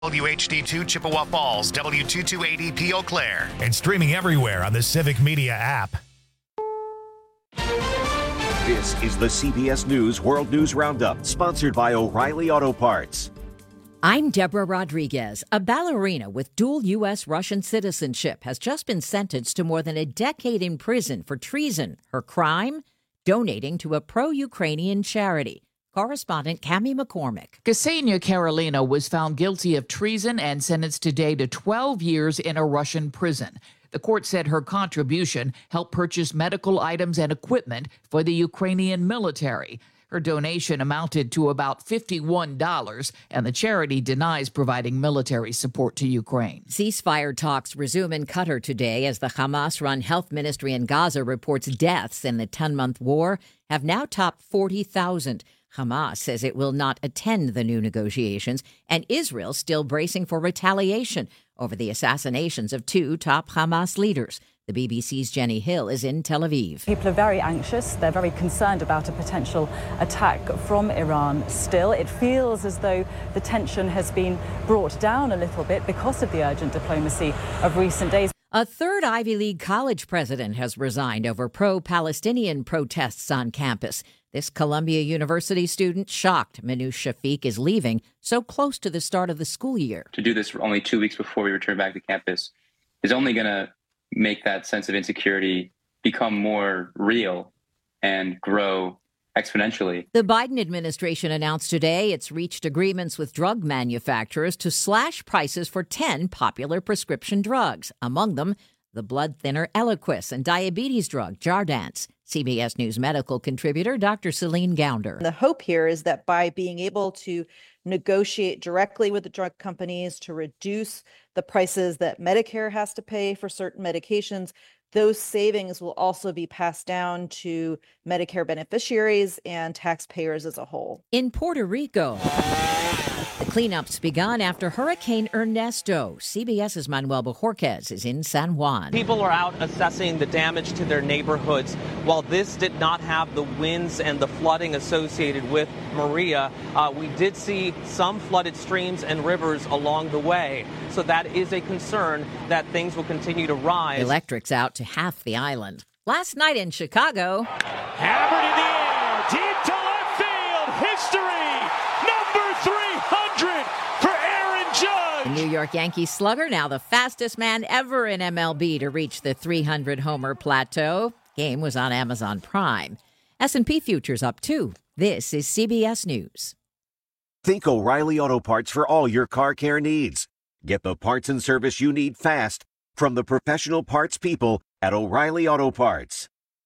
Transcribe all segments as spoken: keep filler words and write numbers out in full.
W H D two Chippewa Falls, W two two eight zero P Eau Claire, and streaming everywhere on the Civic Media app. This is the C B S News World News Roundup, sponsored by O'Reilly Auto Parts. I'm Deborah Rodriguez. A ballerina with dual U S Russian citizenship has just been sentenced to more than a decade in prison for treason. Her crime? Donating to a pro-Ukrainian charity. Correspondent Cami McCormick. Ksenia Karolina was found guilty of treason and sentenced today to twelve years in a Russian prison. The court said her contribution helped purchase medical items and equipment for the Ukrainian military. Her donation amounted to about fifty-one dollars, and the charity denies providing military support to Ukraine. Ceasefire talks resume in Qatar today as the Hamas-run health ministry in Gaza reports deaths in the ten-month war have now topped forty thousand. Hamas says it will not attend the new negotiations, and Israel still bracing for retaliation over the assassinations of two top Hamas leaders. The B B C's Jenny Hill is in Tel Aviv. People are very anxious. They're very concerned about a potential attack from Iran still. It feels as though the tension has been brought down a little bit because of the urgent diplomacy of recent days. A third Ivy League college president has resigned over pro-Palestinian protests on campus. This Columbia University student shocked Minouche Shafiq is leaving so close to the start of the school year. To do this only two weeks before we return back to campus is only going to make that sense of insecurity become more real and grow exponentially. The Biden administration announced today it's reached agreements with drug manufacturers to slash prices for ten popular prescription drugs, among them the blood thinner Eliquis and diabetes drug Jardiance. C B S News medical contributor Doctor Celine Gounder. The hope here is that by being able to negotiate directly with the drug companies to reduce the prices that Medicare has to pay for certain medications, those savings will also be passed down to Medicare beneficiaries and taxpayers as a whole. In Puerto Rico, the cleanups begun after Hurricane Ernesto. CBS's Manuel Bojorquez is in San Juan. People are out assessing the damage to their neighborhoods. While this did not have the winds and the flooding associated with Maria, uh, we did see some flooded streams and rivers along the way. So that is a concern that things will continue to rise. Electric's out to half the island. Last night in Chicago, hammered in the air, deep to left field, history, number three hundred for Aaron Judge. The New York Yankees slugger, now the fastest man ever in M L B to reach the three hundred homer plateau. Game was on Amazon Prime. S and P futures up too. This is C B S News. Think O'Reilly Auto Parts for all your car care needs. Get the parts and service you need fast from the professional parts people at O'Reilly Auto Parts.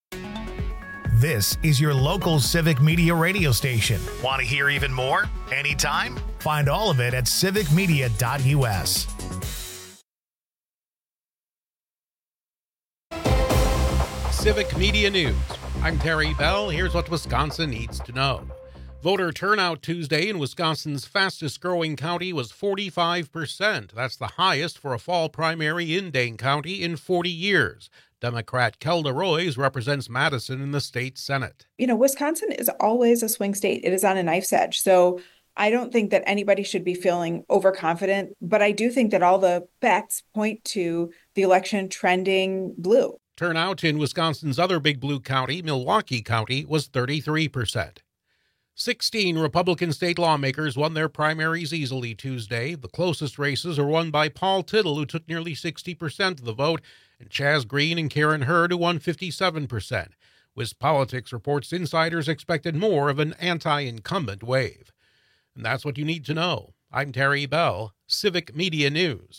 This is your local Civic Media radio station. Want to hear even more? Anytime? Find all of it at civic media dot U S. Civic Media News. I'm Terry Bell. Here's what Wisconsin needs to know. Voter turnout Tuesday in Wisconsin's fastest-growing county was forty-five percent. That's the highest for a fall primary in Dane County in forty years. Democrat Kelda Roys represents Madison in the state Senate. You know, Wisconsin is always a swing state. It is on a knife's edge. So I don't think that anybody should be feeling overconfident, but I do think that all the bets point to the election trending blue. Turnout in Wisconsin's other big blue county, Milwaukee County, was thirty-three percent. sixteen Republican state lawmakers won their primaries easily Tuesday. The closest races are won by Paul Tittle, who took nearly sixty percent of the vote, and Chaz Green and Karen Hurd, who won fifty-seven percent. WisPolitics reports insiders expected more of an anti-incumbent wave. And that's what you need to know. I'm Terry Bell, Civic Media News.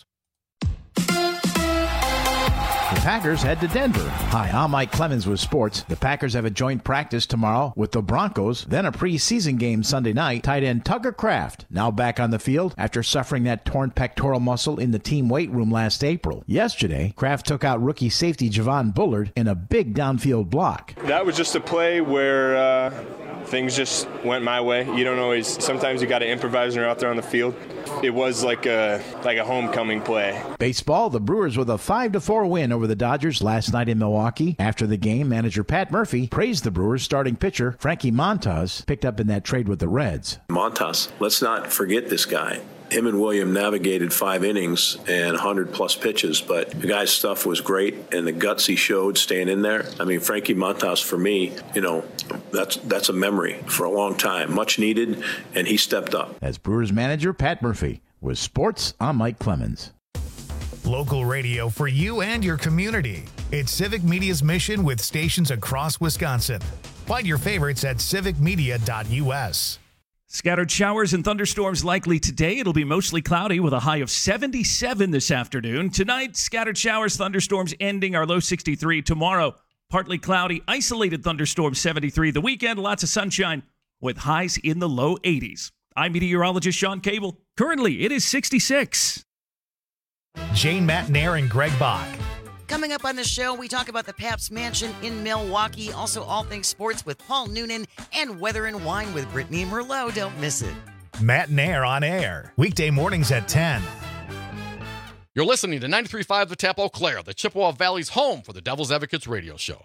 The Packers head to Denver. Hi, I'm Mike Clemens with sports. The Packers have a joint practice tomorrow with the Broncos, then a preseason game Sunday night. Tight end Tucker Kraft now back on the field after suffering that torn pectoral muscle in the team weight room last April. Yesterday, Kraft took out rookie safety Javon Bullard in a big downfield block. That was just a play where uh, things just went my way. You don't always, sometimes you got to improvise when you're out there on the field. It was like a like a homecoming play. Baseball, the Brewers with a five to four win over the Dodgers last night in Milwaukee. After the game, manager Pat Murphy praised the Brewers starting pitcher Frankie Montas, picked up in that trade with the Reds. Montas, let's not forget this guy. him and William navigated five innings and one hundred plus pitches, but the guy's stuff was great, and the guts he showed staying in there. I mean, Frankie Montas, for me, you know, that's that's a memory for a long time, much needed, and he stepped up. As Brewers manager Pat Murphy with Sports, I'm Mike Clemens. Local radio for you and your community. It's Civic Media's mission with stations across Wisconsin. Find your favorites at civic media dot u s. Scattered showers and thunderstorms likely today. It'll be mostly cloudy with a high of seventy-seven this afternoon. Tonight, scattered showers, thunderstorms ending our low sixty-three. Tomorrow, partly cloudy, isolated thunderstorms seventy-three. The weekend, lots of sunshine with highs in the low eighties. I'm meteorologist Sean Cable. Currently, it is sixty-six. Jane Matnair and Greg Bach. Coming up on the show, we talk about the Pabst Mansion in Milwaukee, also all things sports with Paul Noonan, and Weather and Wine with Brittany Merlot. Don't miss it. Matnair on air, weekday mornings at ten. You're listening to ninety-three point five The Tap Eau Claire, the Chippewa Valley's home for the Devil's Advocates radio show.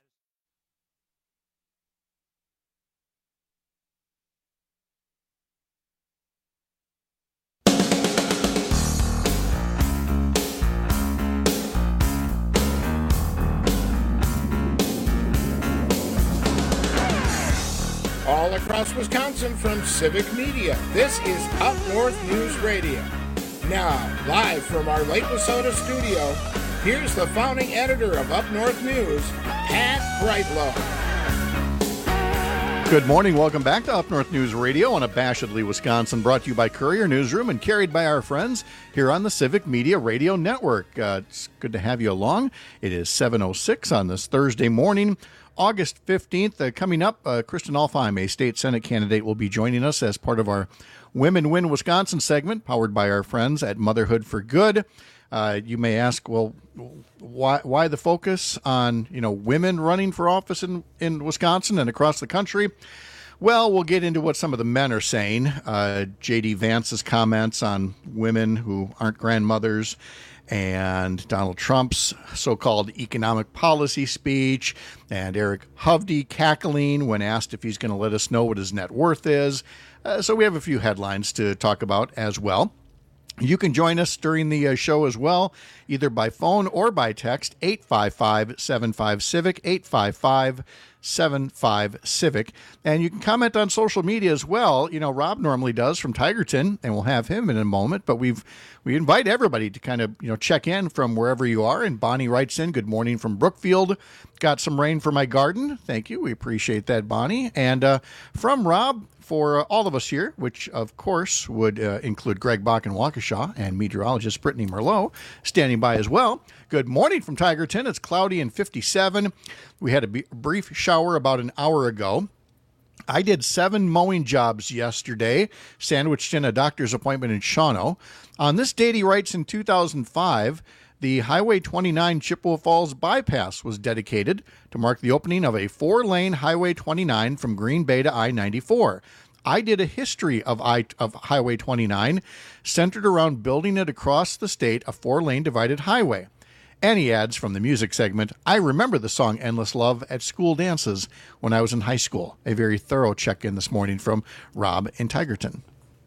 All across Wisconsin from Civic Media, this is Up North News Radio. Now, live from our Lake Wissota studio, here's the founding editor of Up North News, Pat Brightlow. Good morning. Welcome back to Up North News Radio on Abashedly, Wisconsin, brought to you by Courier Newsroom and carried by our friends here on the Civic Media Radio Network. Uh, it's good to have you along. It is seven oh six on this Thursday morning. August fifteenth, uh, coming up, uh, Kristen Alfheim, a state Senate candidate, will be joining us as part of our Women Win Wisconsin segment, powered by our friends at Motherhood for Good. Uh, you may ask, well, why why the focus on, you know, women running for office in, in Wisconsin and across the country? Well, we'll get into what some of the men are saying. Uh, J D Vance's comments on women who aren't grandmothers, and Donald Trump's so-called economic policy speech, and Eric Hovde cackling when asked if he's going to let us know what his net worth is. Uh, so we have a few headlines to talk about as well. You can join us during the uh, show as well, either by phone or by text, eight five five, seven five, CIVIC, eight five five, seven five, CIVIC. And you can comment on social media as well. You know, Rob normally does from Tigerton, and we'll have him in a moment. But we've we invite everybody to kind of, you know, check in from wherever you are. And Bonnie writes in, good morning from Brookfield. Got some rain for my garden. Thank you. We appreciate that, Bonnie. And uh, from Rob, for uh, all of us here, which of course would uh, include Greg Bach in Waukesha and meteorologist Brittany Merlot standing by as well. Good morning from Tigerton. It's cloudy and fifty-seven. We had a b- brief shower about an hour ago. I did seven mowing jobs yesterday, sandwiched in a doctor's appointment in Shawano. On this date, he writes, in two thousand five, the Highway twenty-nine Chippewa Falls bypass was dedicated to mark the opening of a four-lane Highway twenty-nine from Green Bay to I ninety-four. I did a history of I of Highway twenty-nine centered around building it across the state, a four-lane divided highway. And he adds from the music segment, I remember the song Endless Love at school dances when I was in high school. A very thorough check-in this morning from Rob in Tigerton.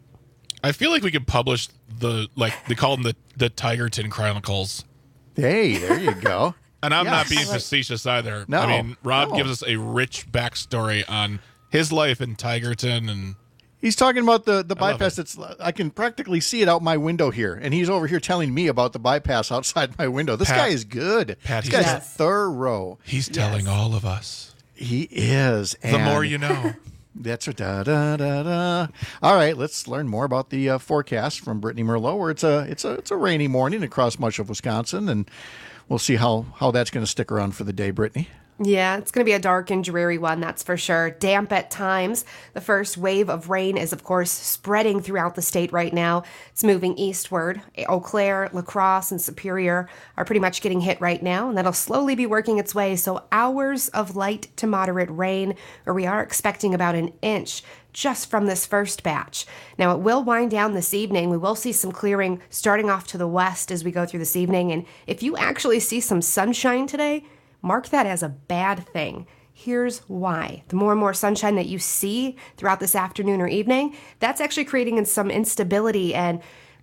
I feel like we could publish the, like, they call them the, the Tigerton Chronicles. Hey, there you go. And I'm yes. not being facetious either. No, I mean, Rob no. gives us a rich backstory on his life in Tigerton, and he's talking about the, the bypass. That's I can practically see it out my window here, and he's over here telling me about the bypass outside my window. This Pat, guy is good. Pat, this guy's yes. thorough. He's telling yes. all of us. He is. The more you know. That's right. Da, da, da, da. All right, let's learn more about the uh, forecast from Brittany Merlot, where it's a it's a it's a rainy morning across much of Wisconsin, and we'll see how how that's going to stick around for the day, Brittany. Yeah, it's going to be a dark and dreary one, that's for sure. Damp at times. The first wave of rain is, of course, spreading throughout the state right now. It's moving eastward. Eau Claire, La Crosse, and Superior are pretty much getting hit right now, and that'll slowly be working its way. So hours of light to moderate rain, or we are expecting about an inch just from this first batch. Now, it will wind down this evening. We will see some clearing starting off to the west as we go through this evening. And if you actually see some sunshine today, mark that as a bad thing. Here's why. The more and more sunshine that you see throughout this afternoon or evening, that's actually creating some instability and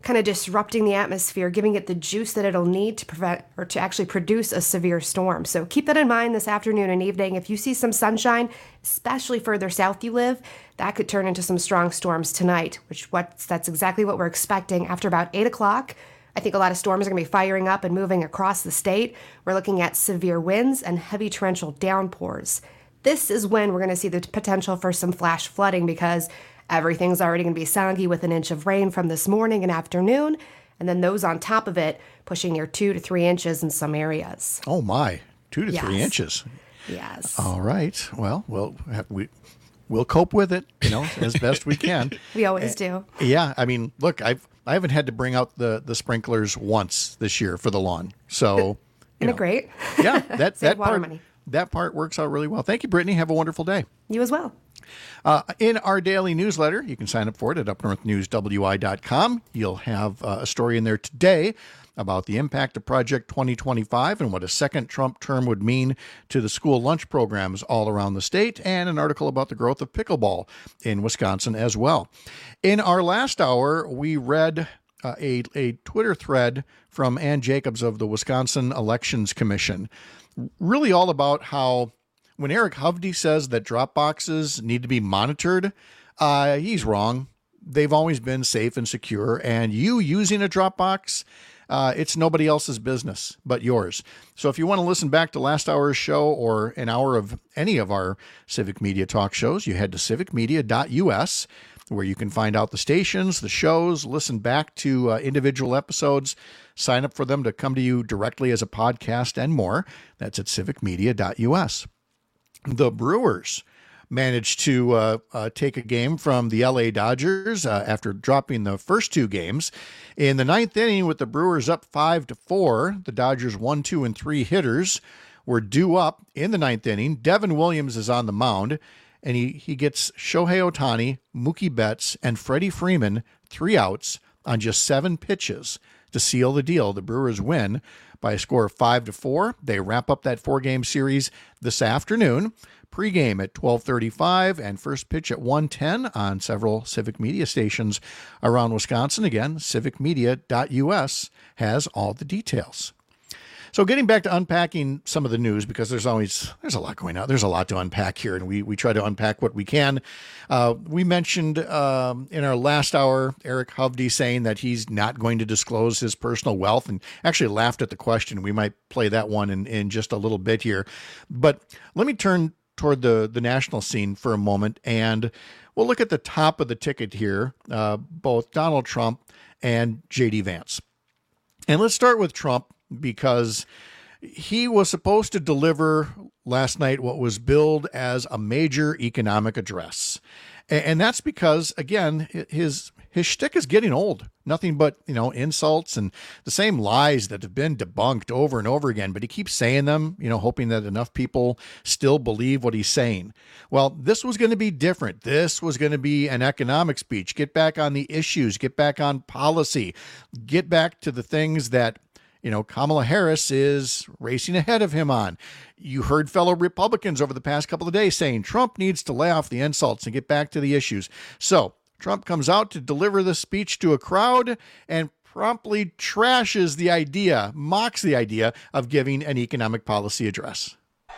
kind of disrupting the atmosphere, giving it the juice that it'll need to prevent or to actually produce a severe storm. So keep that in mind this afternoon and evening. If you see some sunshine, especially further south you live, that could turn into some strong storms tonight, which what that's exactly what we're expecting after about eight o'clock. I think a lot of storms are going to be firing up and moving across the state. We're looking at severe winds and heavy torrential downpours. This is when we're going to see the potential for some flash flooding because everything's already going to be soggy with an inch of rain from this morning and afternoon, and then those on top of it pushing near two to three inches in some areas. Oh my, two to yes. three inches. Yes. All right. Well, we'll we we'll cope with it, you know, as best we can. We always do. Yeah, I mean, look, I've I haven't had to bring out the the sprinklers once this year for the lawn, so isn't it great? Yeah, that that water part money. that part works out really well. Thank you, Brittany. Have a wonderful day. You as well. Uh, in our daily newsletter, you can sign up for it at up north news w i dot com. You'll have uh, a story in there today about the impact of Project twenty twenty-five and what a second Trump term would mean to the school lunch programs all around the state, and an article about the growth of pickleball in Wisconsin as well. In our last hour, we read uh, a, a Twitter thread from Ann Jacobs of the Wisconsin Elections Commission, really all about how when Eric Hovde says that drop boxes need to be monitored, uh, he's wrong. They've always been safe and secure, and you using a drop box, uh, it's nobody else's business but yours. So if you want to listen back to last hour's show or an hour of any of our Civic Media talk shows, you head to civic media dot u s, where you can find out the stations, the shows, listen back to uh, individual episodes, sign up for them to come to you directly as a podcast, and more. That's at civic media dot u s. The Brewers managed to uh, uh, take a game from the L A Dodgers uh, after dropping the first two games. In the ninth inning, with the Brewers up five to four, the Dodgers one, two, and three hitters were due up in the ninth inning. Devin Williams is on the mound, and he, he gets Shohei Ohtani, Mookie Betts, and Freddie Freeman three outs on just seven pitches to seal the deal. The Brewers win by a score of five to four. They wrap up that four-game series this afternoon. Pre-game at twelve thirty-five and first pitch at one ten on several Civic Media stations around Wisconsin. Again, civic media dot u s has all the details. So getting back to unpacking some of the news, because there's always, there's a lot going on. There's a lot to unpack here, and we, we try to unpack what we can. Uh, we mentioned um, in our last hour, Eric Hovde saying that he's not going to disclose his personal wealth, and actually laughed at the question. We might play that one in, in just a little bit here. But let me turn toward the, the national scene for a moment, and we'll look at the top of the ticket here, uh, both Donald Trump and J D Vance. And let's start with Trump, because he was supposed to deliver last night what was billed as a major economic address. And that's because, again, his his shtick is getting old. Nothing but, you know, insults and the same lies that have been debunked over and over again. But he keeps saying them, you know, hoping that enough people still believe what he's saying. Well, this was going to be different. This was going to be an economic speech. Get back on the issues. Get back on policy. Get back to the things that, you know, Kamala Harris is racing ahead of him on. You heard fellow Republicans over the past couple of days saying Trump needs to lay off the insults and get back to the issues. So Trump comes out to deliver the speech to a crowd and promptly trashes the idea, mocks the idea of giving an economic policy address.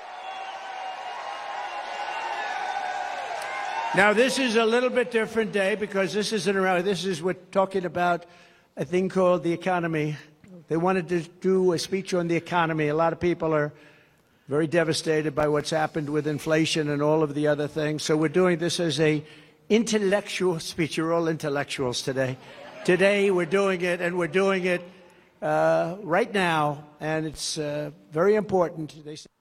Now, this is a little bit different day because this isn't around. This is, we're talking about a thing called the economy. They wanted to do a speech on the economy. A lot of people are very devastated by what's happened with inflation and all of the other things. So we're doing this as a intellectual speech. You're all intellectuals today. Today we're doing it, and we're doing it uh, right now, and it's uh, very important. They say-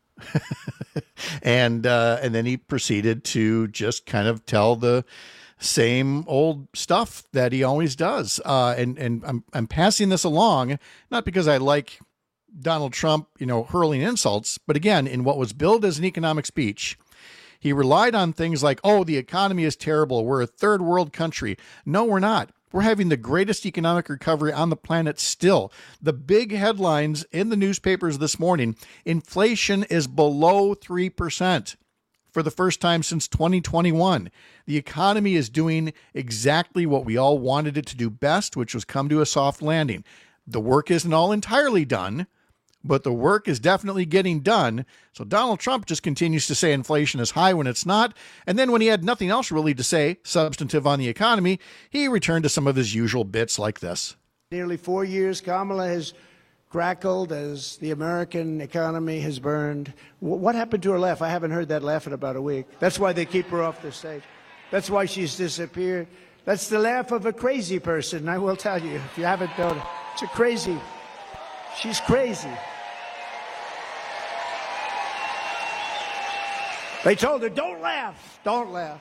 and uh, and then he proceeded to just kind of tell the same old stuff that he always does. Uh, and and I'm I'm passing this along, not because I like Donald Trump, you know, hurling insults, but again, in what was billed as an economic speech, he relied on things like, oh, the economy is terrible. We're a third world country. No, we're not. We're having the greatest economic recovery on the planet still. The big headlines in the newspapers this morning, inflation is below three percent. for the first time since twenty twenty-one. The economy is doing exactly what we all wanted it to do best, which was come to a soft landing. The work isn't all entirely done, but the work is definitely getting done. So Donald Trump just continues to say inflation is high when it's not. And then when he had nothing else really to say substantive on the economy, he returned to some of his usual bits like this. Nearly four years, Kamala has crackled as the American economy has burned. What happened to her laugh? I haven't heard that laugh in about a week. That's why they keep her off the stage. That's why she's disappeared. That's the laugh of a crazy person, I will tell you, if you haven't known it. It's a crazy. She's crazy. They told her, don't laugh, don't laugh.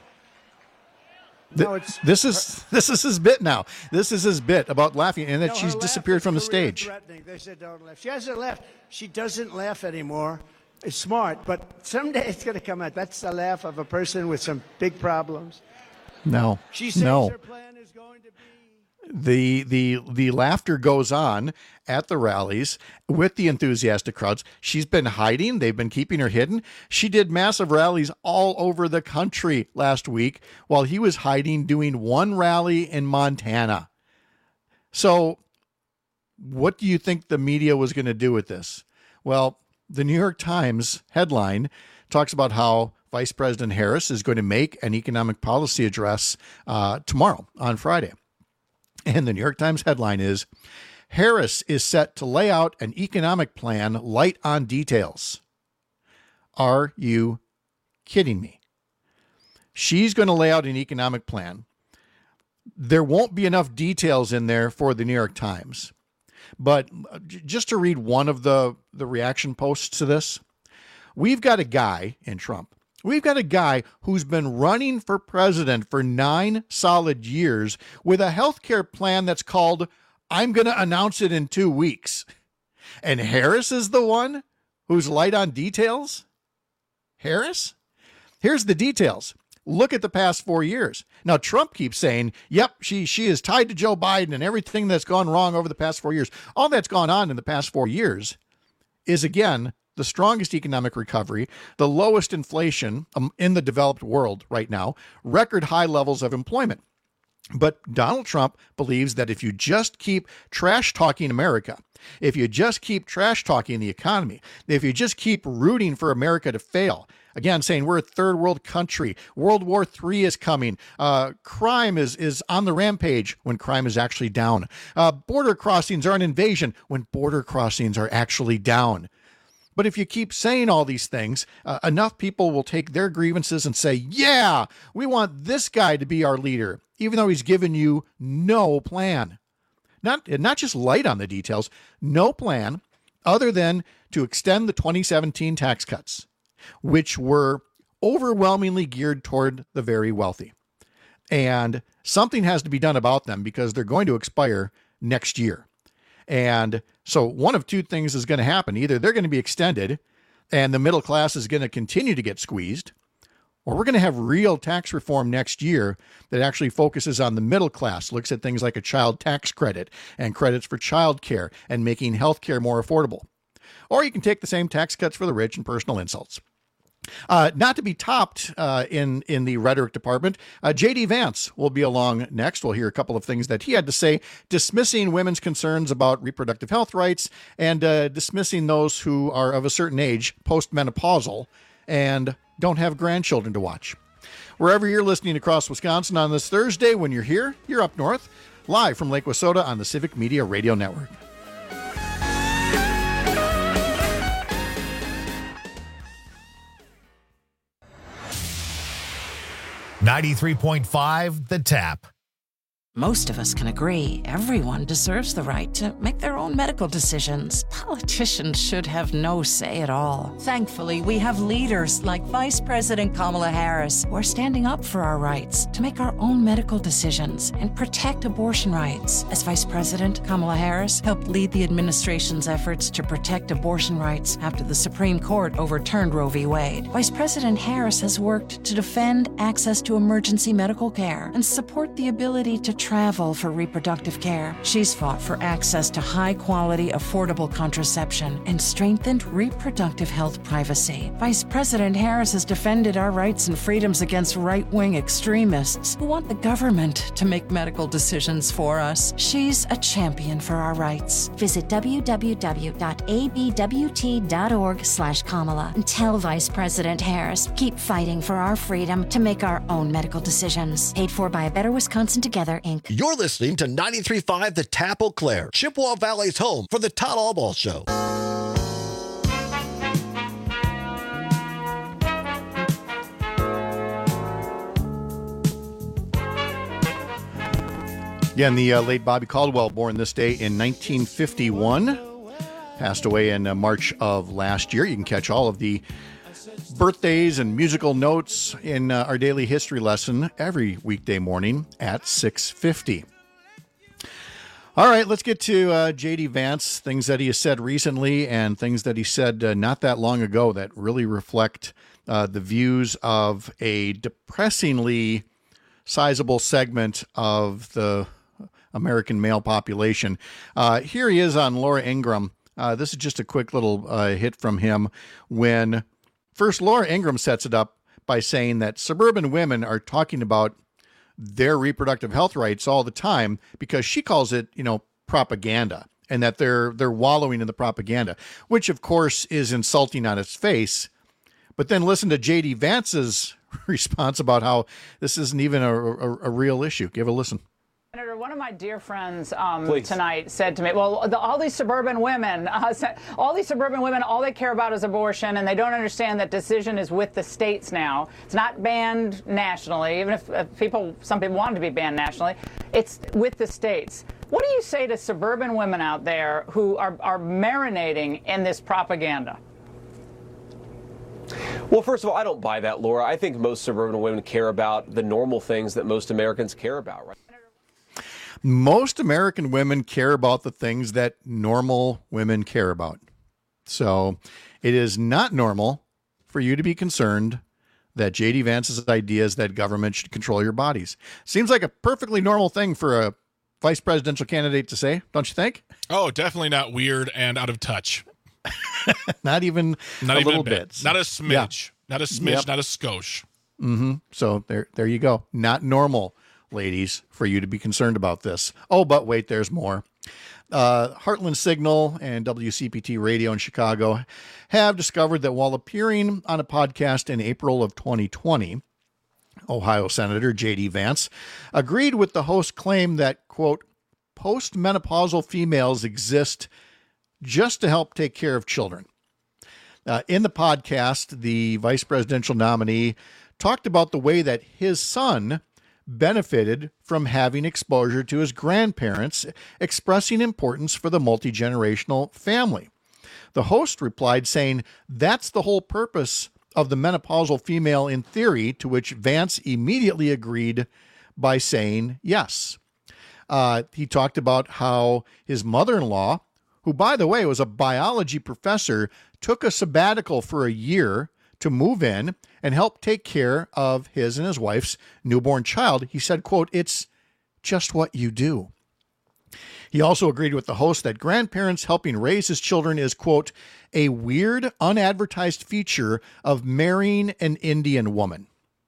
No, it's this is this is his bit now. This is his bit about laughing and that no, she's disappeared from the stage. They said don't laugh. She hasn't laughed. She doesn't laugh anymore. It's smart, but someday it's going to come out. That's the laugh of a person with some big problems. No, she says no. her plan is going to be. The the the laughter goes on at the rallies with the enthusiastic crowds. She's been hiding. They've been keeping her hidden. She did massive rallies all over the country last week while he was hiding doing one rally in Montana. So what do you think the media was going to do with this? Well, the New York Times headline talks about how Vice President Harris is going to make an economic policy address uh, tomorrow on Friday. And the New York Times headline is, Harris is set to lay out an economic plan light on details. Are you kidding me? She's going to lay out an economic plan. There won't be enough details in there for the New York Times. But just to read one of the, the reaction posts to this, we've got a guy in Trump. We've got a guy who's been running for president for nine solid years with a health care plan that's called, I'm going to announce it in two weeks. And Harris is the one who's light on details? Harris? Here's the details. Look at the past four years. Now, Trump keeps saying, yep, she she is tied to Joe Biden and everything that's gone wrong over the past four years. All that's gone on in the past four years is, again, the strongest economic recovery, the lowest inflation um, in the developed world right now, record high levels of employment. But Donald Trump believes that if you just keep trash talking America, if you just keep trash talking the economy, if you just keep rooting for America to fail, again, saying we're a third world country, World War Three is coming, uh, crime is, is on the rampage when crime is actually down, uh, border crossings are an invasion when border crossings are actually down. But if you keep saying all these things, uh, enough people will take their grievances and say, yeah, we want this guy to be our leader, even though he's given you no plan. Not, not just light on the details, no plan other than to extend the twenty seventeen tax cuts, which were overwhelmingly geared toward the very wealthy. And something has to be done about them because they're going to expire next year. And so one of two things is going to happen. Either they're going to be extended and the middle class is going to continue to get squeezed, or we're going to have real tax reform next year that actually focuses on the middle class, looks at things like a child tax credit and credits for child care and making health care more affordable. Or you can take the same tax cuts for the rich and personal insults. Uh, not to be topped uh, in, in the rhetoric department, uh, J D Vance will be along next. We'll hear a couple of things that he had to say, dismissing women's concerns about reproductive health rights and uh, dismissing those who are of a certain age, postmenopausal, and don't have grandchildren to watch. Wherever you're listening across Wisconsin on this Thursday, when you're here, you're up north, live from Lake Wissota on the Civic Media Radio Network. ninety-three point five The Tap. Most of us can agree everyone deserves the right to make their own medical decisions. Politicians should have no say at all. Thankfully, we have leaders like Vice President Kamala Harris who are standing up for our rights to make our own medical decisions and protect abortion rights. As Vice President, Kamala Harris helped lead the administration's efforts to protect abortion rights after the Supreme Court overturned Roe v. Wade. Vice President Harris has worked to defend access to emergency medical care and support the ability to travel for reproductive care. She's fought for access to high-quality, affordable contraception and strengthened reproductive health privacy. Vice President Harris has defended our rights and freedoms against right-wing extremists who want the government to make medical decisions for us. She's a champion for our rights. Visit w w w dot a b w t dot org slash Kamala and tell Vice President Harris, keep fighting for our freedom to make our own medical decisions. Paid for by A Better Wisconsin Together, Incorporated. You're listening to ninety-three point five The Tap Eau Claire, Chippewa Valley's home for the Todd Albaugh Show. Again, the uh, late Bobby Caldwell, born this day in nineteen fifty-one, passed away in uh, March of last year. You can catch all of the birthdays and musical notes in uh, our daily history lesson every weekday morning at six fifty. All right, let's get to uh, J D. Vance, things that he has said recently and things that he said uh, not that long ago that really reflect uh, the views of a depressingly sizable segment of the American male population. Uh, here he is on Laura Ingraham. Uh, this is just a quick little uh, hit from him when first Laura Ingraham sets it up by saying that suburban women are talking about their reproductive health rights all the time because she calls it, you know, propaganda, and that they're they're wallowing in the propaganda, which of course is insulting on its face. But then listen to J D. Vance's response about how this isn't even a, a, a real issue. Give a listen. Senator, one of my dear friends um, tonight said to me, well, the, all these suburban women, uh, all these suburban women, all they care about is abortion, and they don't understand that decision is with the states now. It's not banned nationally, even if, if people, some people want it to be banned nationally. It's with the states. What do you say to suburban women out there who are, are marinating in this propaganda? Well, first of all, I don't buy that, Laura. I think most suburban women care about the normal things that most Americans care about, right? Most American women care about the things that normal women care about. So it is not normal for you to be concerned that J D. Vance's idea is that government should control your bodies. Seems like a perfectly normal thing for a vice presidential candidate to say, don't you think? Oh, definitely not weird and out of touch. Not even not a even little a bit. bit. Not a smidge. Yeah. Not a smidge, yep. Not a skosh. Mm-hmm. So there, there you go. Not normal, ladies, for you to be concerned about this. Oh, but wait, there's more. Uh, Heartland Signal and W C P T Radio in Chicago have discovered that while appearing on a podcast in April of twenty twenty, Ohio Senator J D. Vance agreed with the host's claim that, quote, postmenopausal females exist just to help take care of children. Uh, in the podcast, the vice presidential nominee talked about the way that his son benefited from having exposure to his grandparents, expressing importance for the multi-generational family. The host replied saying, that's the whole purpose of the menopausal female in theory, to which Vance immediately agreed by saying yes. Uh, he talked about how his mother-in-law, who, by the way, was a biology professor, took a sabbatical for a year to move in and help take care of his and his wife's newborn child. He said, quote, it's just what you do. He also agreed with the host that grandparents helping raise his children is, quote, a weird, unadvertised feature of marrying an Indian woman.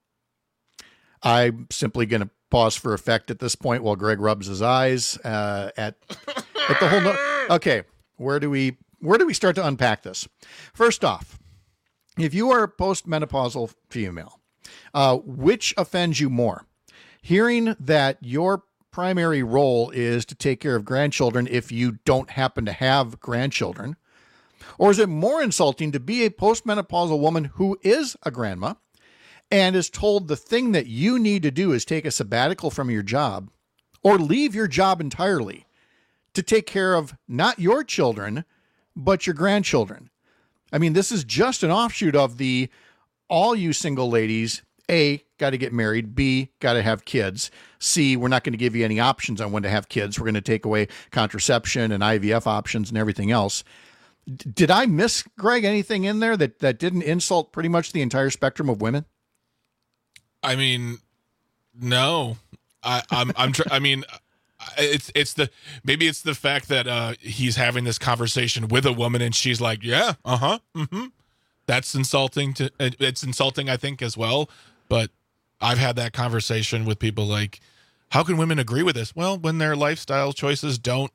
I'm simply going to pause for effect at this point while Greg rubs his eyes uh, at, at the whole... No- okay, where do we where do we start to unpack this? First off, if you are a postmenopausal female, uh, which offends you more? Hearing that your primary role is to take care of grandchildren if you don't happen to have grandchildren? Or is it more insulting to be a postmenopausal woman who is a grandma and is told the thing that you need to do is take a sabbatical from your job or leave your job entirely to take care of not your children, but your grandchildren? I mean, this is just an offshoot of the all you single ladies, A, got to get married, B, got to have kids, C, we're not going to give you any options on when to have kids. We're going to take away contraception and I V F options and everything else. D- did I miss, Greg, anything in there that, that didn't insult pretty much the entire spectrum of women? I mean, no. I, I'm, I'm, tr- I mean, it's, it's the, maybe it's the fact that uh, he's having this conversation with a woman and she's like, yeah, uh huh, mm-hmm. That's insulting to, it's insulting, I think, as well. But I've had that conversation with people like, how can women agree with this? Well, when their lifestyle choices don't,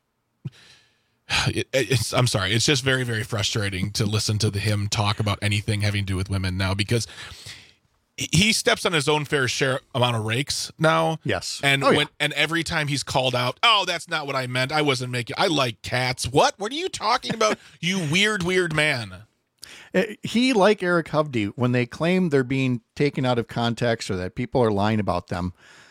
it, it's, I'm sorry, it's just very, very frustrating to listen to the, him talk about anything having to do with women now, because he steps on his own fair share amount of rakes now. Yes. And oh, when yeah. and every time he's called out, oh, that's not what I meant. I wasn't making, I like cats. What? What are you talking about? You weird, weird man. He, like Eric Hovde, when they claim they're being taken out of context or that people are lying about them,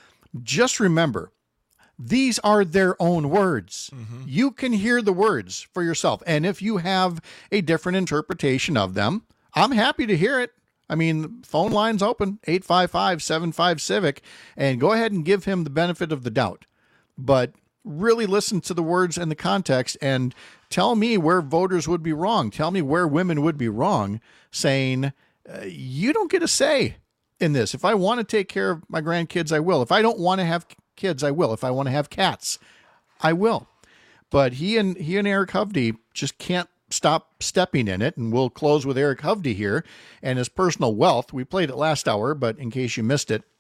just remember, these are their own words. Mm-hmm. You can hear the words for yourself. And if you have a different interpretation of them, I'm happy to hear it. I mean, phone line's open, eight five five, seven five, CIVIC, and go ahead and give him the benefit of the doubt. But really listen to the words and the context and tell me where voters would be wrong. Tell me where women would be wrong, saying, uh, you don't get a say in this. If I want to take care of my grandkids, I will. If I don't want to have kids, I will. If I want to have cats, I will. But he and he and Eric Hovde just can't stop stepping in it. And we'll close with Eric Hovde here and his personal wealth. We played it last hour, but in case you missed it,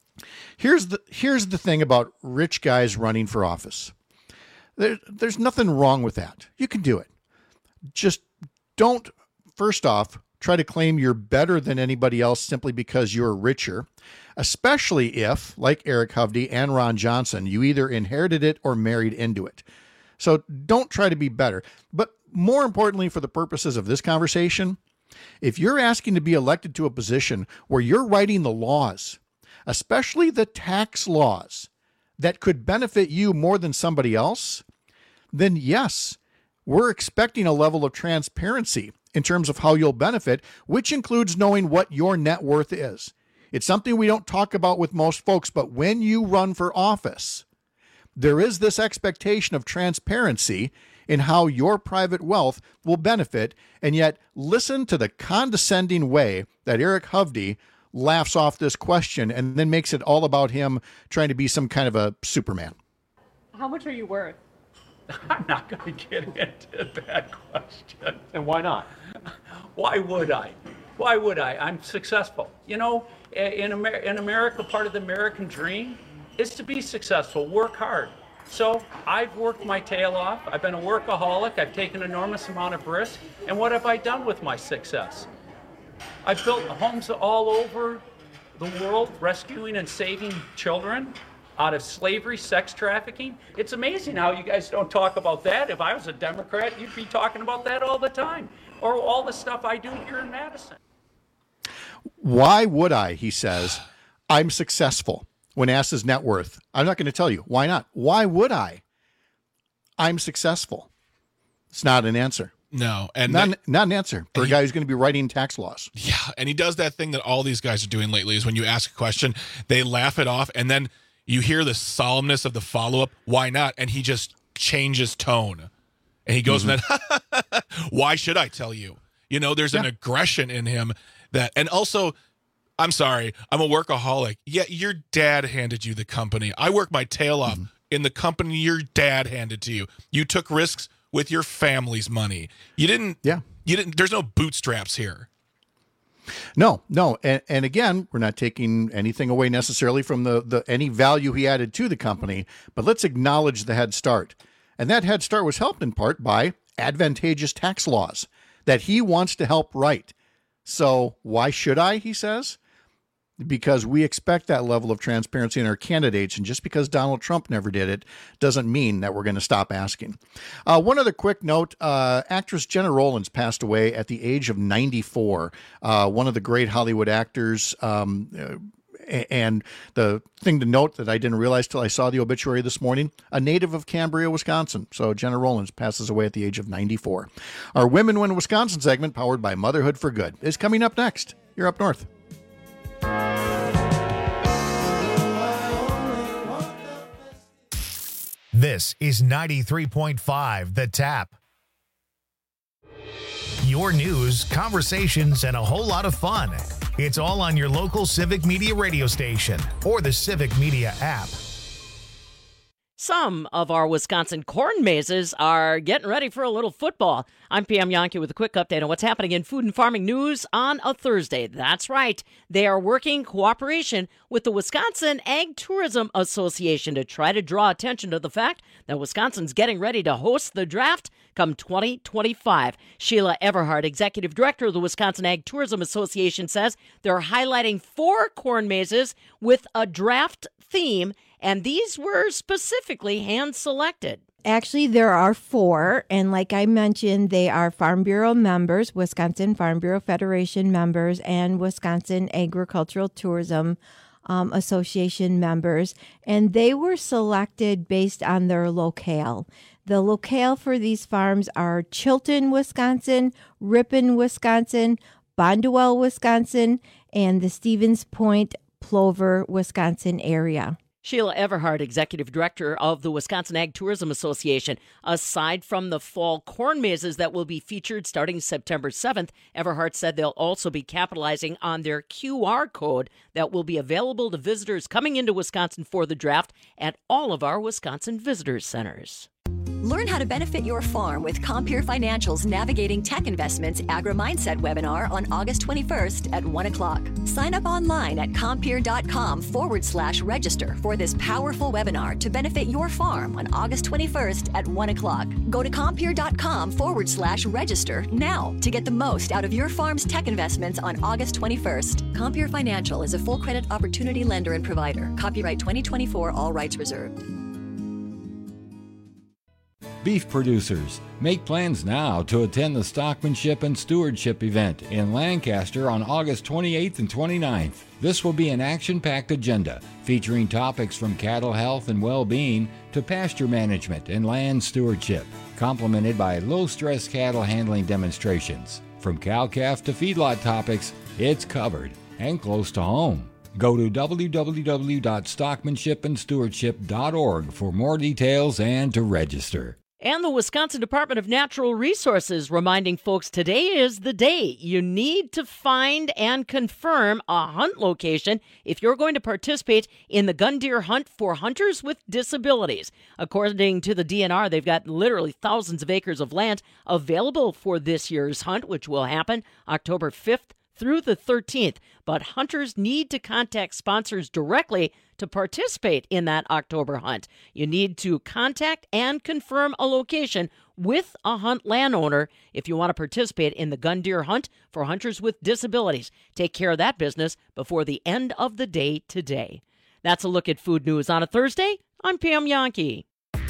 here's the here's the thing about rich guys running for office. There, there's nothing wrong with that. You can do it. Just don't, first off, try to claim you're better than anybody else simply because you're richer, especially if, like Eric Hovde and Ron Johnson, you either inherited it or married into it. So don't try to be better. But more importantly, for the purposes of this conversation, if you're asking to be elected to a position where you're writing the laws, especially the tax laws that could benefit you more than somebody else, then yes, we're expecting a level of transparency in terms of how you'll benefit, which includes knowing what your net worth is. It's something we don't talk about with most folks, but when you run for office, there is this expectation of transparency in how your private wealth will benefit. And yet, listen to the condescending way that Eric Hovde laughs off this question and then makes it all about him trying to be some kind of a Superman. How much are you worth? I'm not going to get into that question. And why not? Why would I? Why would I? I'm successful. You know, in, Amer- in America, part of the American dream is to be successful, work hard. So I've worked my tail off. I've been a workaholic. I've taken an enormous amount of risk. And what have I done with my success? I've built homes all over the world, rescuing and saving children out of slavery, sex trafficking. It's amazing how you guys don't talk about that. If I was a Democrat, you'd be talking about that all the time. Or all the stuff I do here in Madison. Why would I, he says, I'm successful. When asked his net worth, I'm not going to tell you. Why not? Why would I? I'm successful. It's not an answer. No, and not, that, not an answer for a guy who's going to be writing tax laws. Yeah, and he does that thing that all these guys are doing lately is when you ask a question, they laugh it off, and then you hear the solemnness of the follow-up, why not? And he just changes tone. And he goes, mm-hmm. Why should I tell you? You know, there's yeah. an aggression in him that, and also, I'm sorry, I'm a workaholic. Yeah, your dad handed you the company. I work my tail off mm-hmm. in the company your dad handed to you. You took risks with your family's money. You didn't, yeah. You didn't, there's no bootstraps here. No, no. And, and again, we're not taking anything away necessarily from the, the any value he added to the company, but let's acknowledge the head start. And that head start was helped in part by advantageous tax laws that he wants to help write. So why should I, he says? Because we expect that level of transparency in our candidates. And just because Donald Trump never did it doesn't mean that we're going to stop asking. Uh, one other quick note, uh, actress Jenna Rollins passed away at the age of ninety-four. Uh, one of the great Hollywood actors. Um, uh, and the thing to note that I didn't realize till I saw the obituary this morning, a native of Cambria, Wisconsin. So Jenna Rollins passes away at the age of ninety-four. Our Women Win Wisconsin segment, powered by Motherhood for Good, is coming up next. You're Up North. This is ninety-three point five The Tap. your news, conversations, and a whole lot of fun. It's all on your local Civic Media radio station or the Civic Media app. Some of our Wisconsin corn mazes are getting ready for a little football. I'm P M Yankee with a quick update on what's happening in food and farming news on a Thursday. That's right. They are working in cooperation with the Wisconsin Ag Tourism Association to try to draw attention to the fact that Wisconsin's getting ready to host the draft come twenty twenty-five. Sheila Everhart, Executive Director of the Wisconsin Ag Tourism Association, says they're highlighting four corn mazes with a draft theme, and these were specifically hand-selected. Actually, there are four, and like I mentioned, they are Farm Bureau members, Wisconsin Farm Bureau Federation members, and Wisconsin Agricultural Tourism um, Association members, and they were selected based on their locale. The locale for these farms are Chilton, Wisconsin, Ripon, Wisconsin, Bonduel, Wisconsin, and the Stevens Point, Plover, Wisconsin area. Sheila Everhart, Executive Director of the Wisconsin Ag Tourism Association. Aside from the fall corn mazes that will be featured starting September seventh, Everhart said they'll also be capitalizing on their Q R code that will be available to visitors coming into Wisconsin for the draft at all of our Wisconsin Visitors Centers. Learn how to benefit your farm with Compeer Financial's Navigating Tech Investments Agri-Mindset webinar on August twenty-first at one o'clock. Sign up online at Compeer.com forward slash register for this powerful webinar to benefit your farm on August twenty-first at one o'clock. Go to Compeer.com forward slash register now to get the most out of your farm's tech investments on August twenty-first. Compeer Financial is a full credit opportunity lender and provider. Copyright twenty twenty-four, all rights reserved. Beef producers, make plans now to attend the Stockmanship and Stewardship event in Lancaster on August twenty-eighth and twenty-ninth. This will be an action-packed agenda featuring topics from cattle health and well-being to pasture management and land stewardship, complemented by low-stress cattle handling demonstrations. From cow-calf to feedlot topics, it's covered and close to home. Go to w w w dot stockmanship and stewardship dot org for more details and to register. And the Wisconsin Department of Natural Resources reminding folks today is the day you need to find and confirm a hunt location if you're going to participate in the gun deer hunt for hunters with disabilities. According to the D N R, they've got literally thousands of acres of land available for this year's hunt, which will happen October fifth through the thirteenth. But hunters need to contact sponsors directly to participate in that October hunt. You need to contact and confirm a location with a hunt landowner if you want to participate in the gun deer hunt for hunters with disabilities. Take care of that business before the end of the day today. That's a look at food news on a Thursday. I'm Pam Yankee.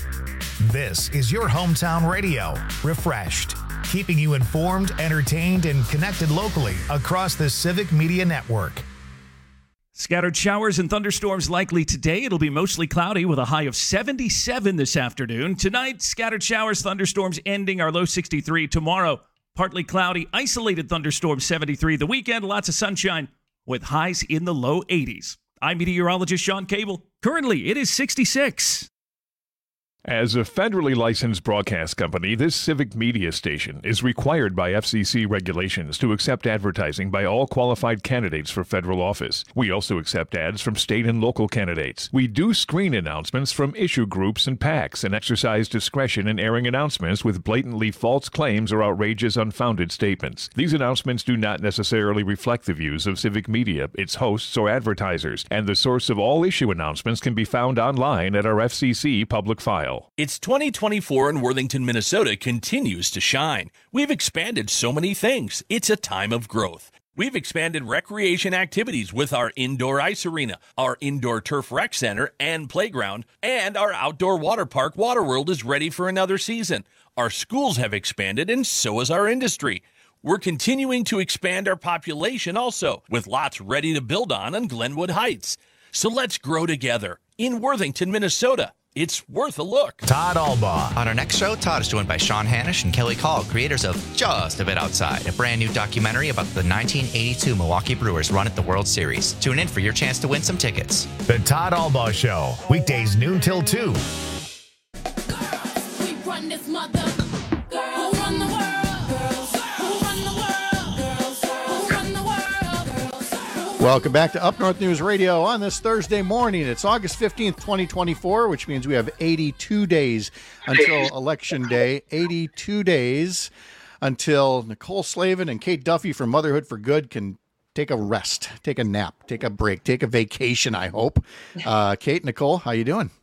This is your hometown radio, Refreshed, keeping you informed, entertained, and connected locally across the Civic Media Network. Scattered showers and thunderstorms likely today. It'll be mostly cloudy with a high of seventy-seven this afternoon. Tonight, scattered showers, thunderstorms ending our low sixty-three. Tomorrow, partly cloudy, isolated thunderstorms seventy-three. The weekend, lots of sunshine with highs in the low eighties. I'm meteorologist Sean Cable. Currently, it is sixty-six. As a federally licensed broadcast company, this Civic Media station is required by F C C regulations to accept advertising by all qualified candidates for federal office. We also accept ads from state and local candidates. We do screen announcements from issue groups and PACs and exercise discretion in airing announcements with blatantly false claims or outrageous, unfounded statements. These announcements do not necessarily reflect the views of Civic Media, its hosts, or advertisers, and the source of all issue announcements can be found online at our F C C public file. It's twenty twenty-four and Worthington, Minnesota continues to shine. We've expanded so many things. It's a time of growth. We've expanded recreation activities with our indoor ice arena, our indoor turf rec center and playground, and our outdoor water park, Waterworld, is ready for another season. Our schools have expanded, and so has our industry. We're continuing to expand our population also, with lots ready to build on in Glenwood Heights. So let's grow together in Worthington, Minnesota. It's worth a look. Todd Albaugh. On our next show, Todd is joined by Sean Hanish and Kelly Call, creators of Just a Bit Outside, a brand new documentary about the nineteen eighty-two Milwaukee Brewers run at the World Series. Tune in for your chance to win some tickets. The Todd Albaugh Show, weekdays noon till two. Girls, we run this mother. Girls, who run the world? Girls, who run Welcome back to Up North News Radio on this Thursday morning. It's August fifteenth, twenty twenty-four, which means we have eighty-two days until Election Day. eighty-two days until Nicole Slavin and Kate Duffy from Motherhood for Good can take a rest, take a nap, take a break, take a vacation, I hope. Uh, Kate, Nicole, how you doing?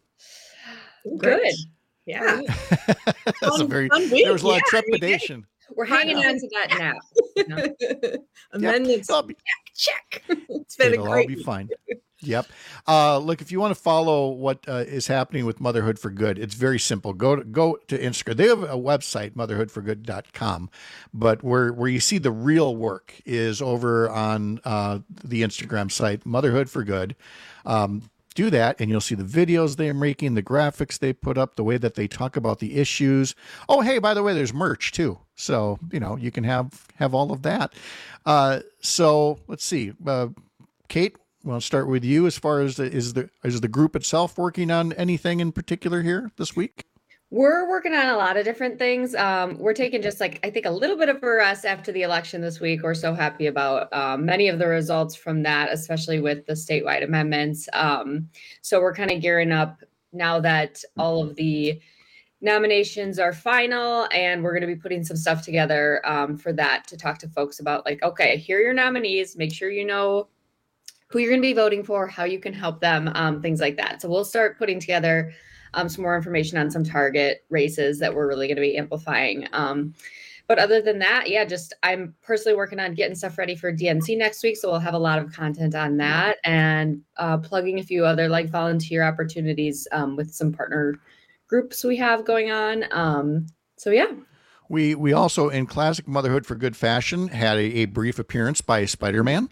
Good. Yeah. That's fun, a very, fun week. there was a lot yeah, of trepidation. We're hanging on to that nap. You know? Amendments. Yep. Be, check. It's been it'll a great all be week. fine. Yep. Uh, look, if you want to follow what uh, is happening with Motherhood for Good, it's very simple. Go to, go to Instagram. They have a website, motherhood for good dot com, but where, where you see the real work is over on uh, the Instagram site, Motherhood for Good. Um, do that, and you'll see the videos they're making, the graphics they put up, the way that they talk about the issues. Oh, hey, by the way, there's merch too. So, you know, you can have, have all of that. Uh, so let's see. Uh, Kate, we'll start with you as far as the, is the, is the group itself working on anything in particular here this week? We're working on a lot of different things. Um, we're taking just like, I think a little bit of a rest after the election this week. We're so happy about um, many of the results from that, especially with the statewide amendments. Um, so we're kind of gearing up now that all of the nominations are final, and we're going to be putting some stuff together um, for that to talk to folks about like, okay, here are your nominees. Make sure you know who you're going to be voting for, how you can help them, um, things like that. So we'll start putting together Um, some more information on some target races that we're really going to be amplifying. Um, but other than that, yeah, just I'm personally working on getting stuff ready for D N C next week. So we'll have a lot of content on that, and uh, plugging a few other like volunteer opportunities um, with some partner groups we have going on. Um, so yeah. We we also, in classic Motherhood for Good fashion, had a, a brief appearance by Spider-Man.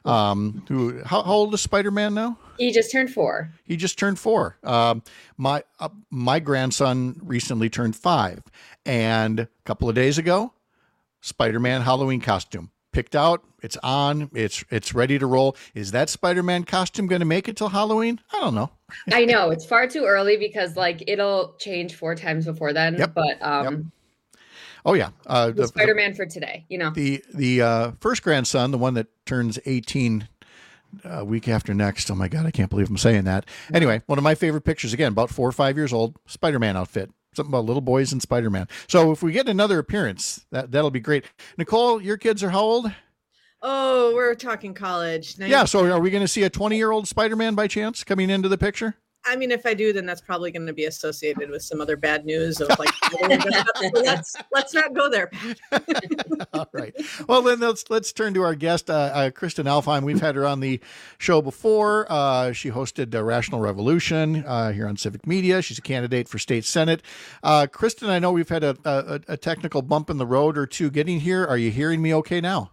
Um, who how, how old is Spider-Man now? He just turned four. He just turned four. Um, my uh, my grandson recently turned five, and a couple of days ago, Spider-Man Halloween costume picked out. It's on. It's it's ready to roll. Is that Spider-Man costume going to make it till Halloween? I don't know. I know it's far too early because like it'll change four times before then. Yep. But um. Yep. Oh yeah, uh, the, the Spider-Man for today. You know, the the uh, first grandson, the one that turns eighteen a week after next. Oh my God, I can't believe I'm saying that. Anyway, one of my favorite pictures, again, about four or five years old, Spider-Man outfit. Something about little boys and Spider-Man. So if we get another appearance, that that'll be great. Nicole, your kids are how old? Oh, we're talking college. nineteen Yeah. So are we going to see a twenty-year-old Spider-Man by chance coming into the picture? I mean, if I do, then that's probably going to be associated with some other bad news of like, so let's, let's not go there. All right. Well, then let's, let's turn to our guest, uh, uh, Kristen Alfheim. We've had her on the show before. Uh, she hosted uh, Rational Revolution uh, here on Civic Media. She's a candidate for state Senate. Uh, Kristen, I know we've had a, a, a technical bump in the road or two getting here. Are you hearing me okay now?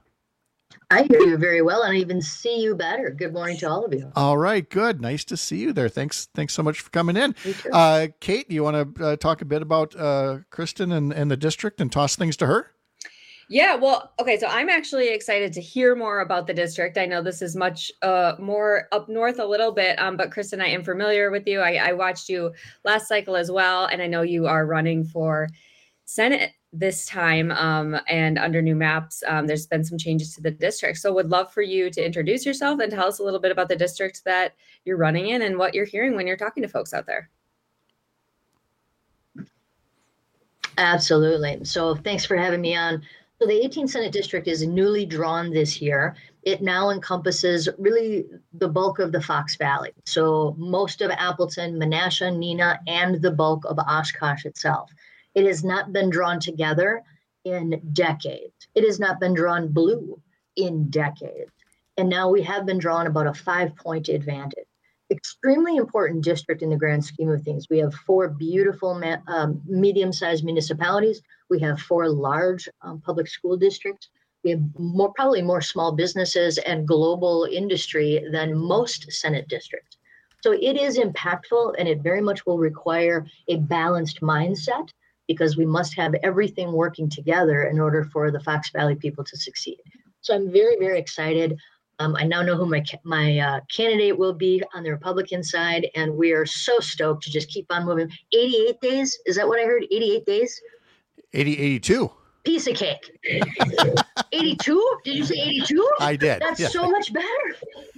I hear you very well, and I even see you better. Good morning to all of you. All right, good. Nice to see you there. Thanks Thanks so much for coming in. Uh, Kate, do you want to uh, talk a bit about uh, Kristen and, and the district and toss things to her? Yeah, well, okay, so I'm actually excited to hear more about the district. I know this is much uh, more up north a little bit, um, but Kristen, I am familiar with you. I, I watched you last cycle as well, and I know you are running for Senate this time, um, and under new maps, um, there's been some changes to the district. So would love for you to introduce yourself and tell us a little bit about the district that you're running in and what you're hearing when you're talking to folks out there. Absolutely. So thanks for having me on. So the eighteenth Senate District is newly drawn this year. It now encompasses really the bulk of the Fox Valley. So most of Appleton, Menasha, Neenah, and the bulk of Oshkosh itself. It has not been drawn together in decades. It has not been drawn blue in decades. And now we have been drawn about a five-point advantage. Extremely important district in the grand scheme of things. We have four beautiful um, medium-sized municipalities. We have four large um, public school districts. We have more, probably more small businesses and global industry than most Senate districts. So it is impactful, and it very much will require a balanced mindset, because we must have everything working together in order for the Fox Valley people to succeed. So I'm very, very excited. Um, I now know who my my uh, candidate will be on the Republican side, and we are so stoked to just keep on moving. eighty-eight days, is that what I heard? eighty-eight days? eighty, eighty-two. Piece of cake. eighty-two? Did you say eighty-two? I did. That's Yeah. so much better.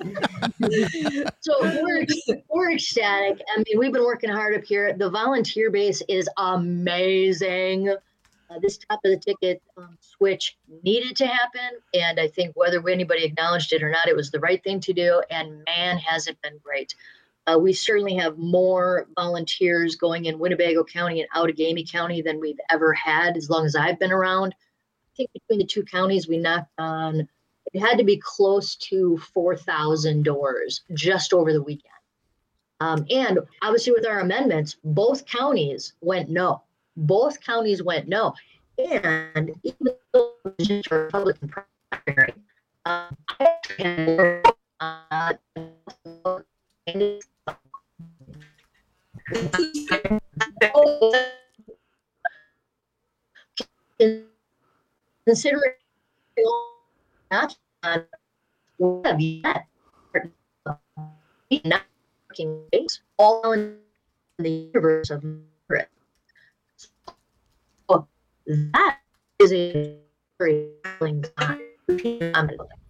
So we're, we're ecstatic. I mean, we've been working hard up here. The volunteer base is amazing. Uh, this top of the ticket um, switch needed to happen. And I think whether anybody acknowledged it or not, it was the right thing to do. And man, has it been great. Uh, we certainly have more volunteers going in Winnebago County and Outagamie County than we've ever had as long as I've been around. I think between the two counties, we knocked on, it had to be close to four thousand doors just over the weekend. Um, and obviously with our amendments, both counties went no. Both counties went no. And even though it was just a Republican primary, um, I had uh, considering not have yet not working base all in the universe of it. So that is a very thrilling time.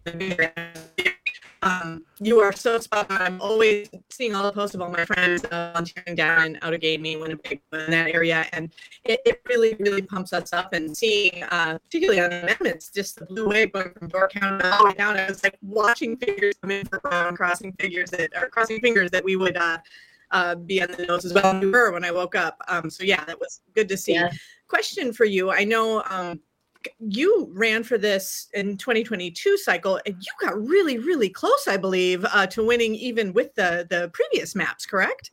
Um, you are so spot on. I'm always seeing all the posts of all my friends uh, volunteering down in Outagamie, Winnipeg, in that area, and it, it really, really pumps us up. And seeing, uh, particularly on the amendments, just the blue wave going from Door County all the way down. I was like watching figures come in for Brown, crossing figures that are crossing fingers that we would uh, uh, be on the nose as well. And we were when I woke up. Um, so yeah, that was good to see. Yeah. Question for you: I know. Um, You ran for this in twenty twenty-two cycle, and you got really, really close, I believe, uh, to winning even with the, the previous maps, correct?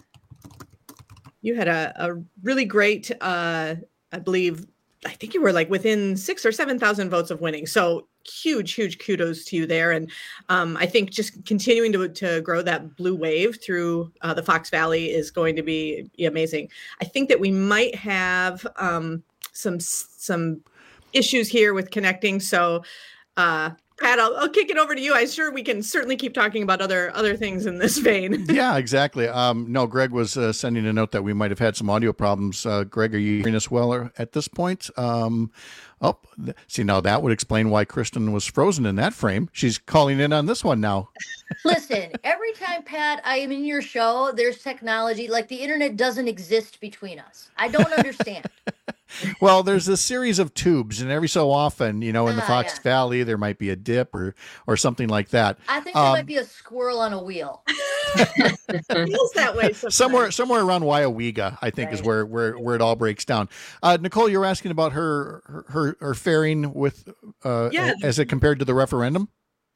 You had a, a really great, uh, I believe, I think you were like within six or seven thousand votes of winning. So huge, huge kudos to you there. And um, I think just continuing to, to grow that blue wave through uh, the Fox Valley is going to be amazing. I think that we might have um, some some issues here with connecting. So, uh, Pat, I'll, I'll kick it over to you. I'm sure we can certainly keep talking about other other things in this vein. Yeah, exactly. Um, no, Greg was uh, sending a note that we might have had some audio problems. Uh, Greg, are you hearing us well at this point? Um, oh, th- see, now that would explain why Kristen was frozen in that frame. She's calling in on this one now. Listen, every time, Pat, I am in your show, there's technology. Like the internet doesn't exist between us. I don't understand. Well, there's a series of tubes, and every so often, you know, in the Ah, Fox yeah. Valley, there might be a dip or or something like that. I think there Um, might be a squirrel on a wheel. Feels that way sometimes. Somewhere, somewhere around Wyowega, I think, is where, where where it all breaks down. Uh, Nicole, you're asking about her her her faring with uh, Yeah. as it compared to the referendum.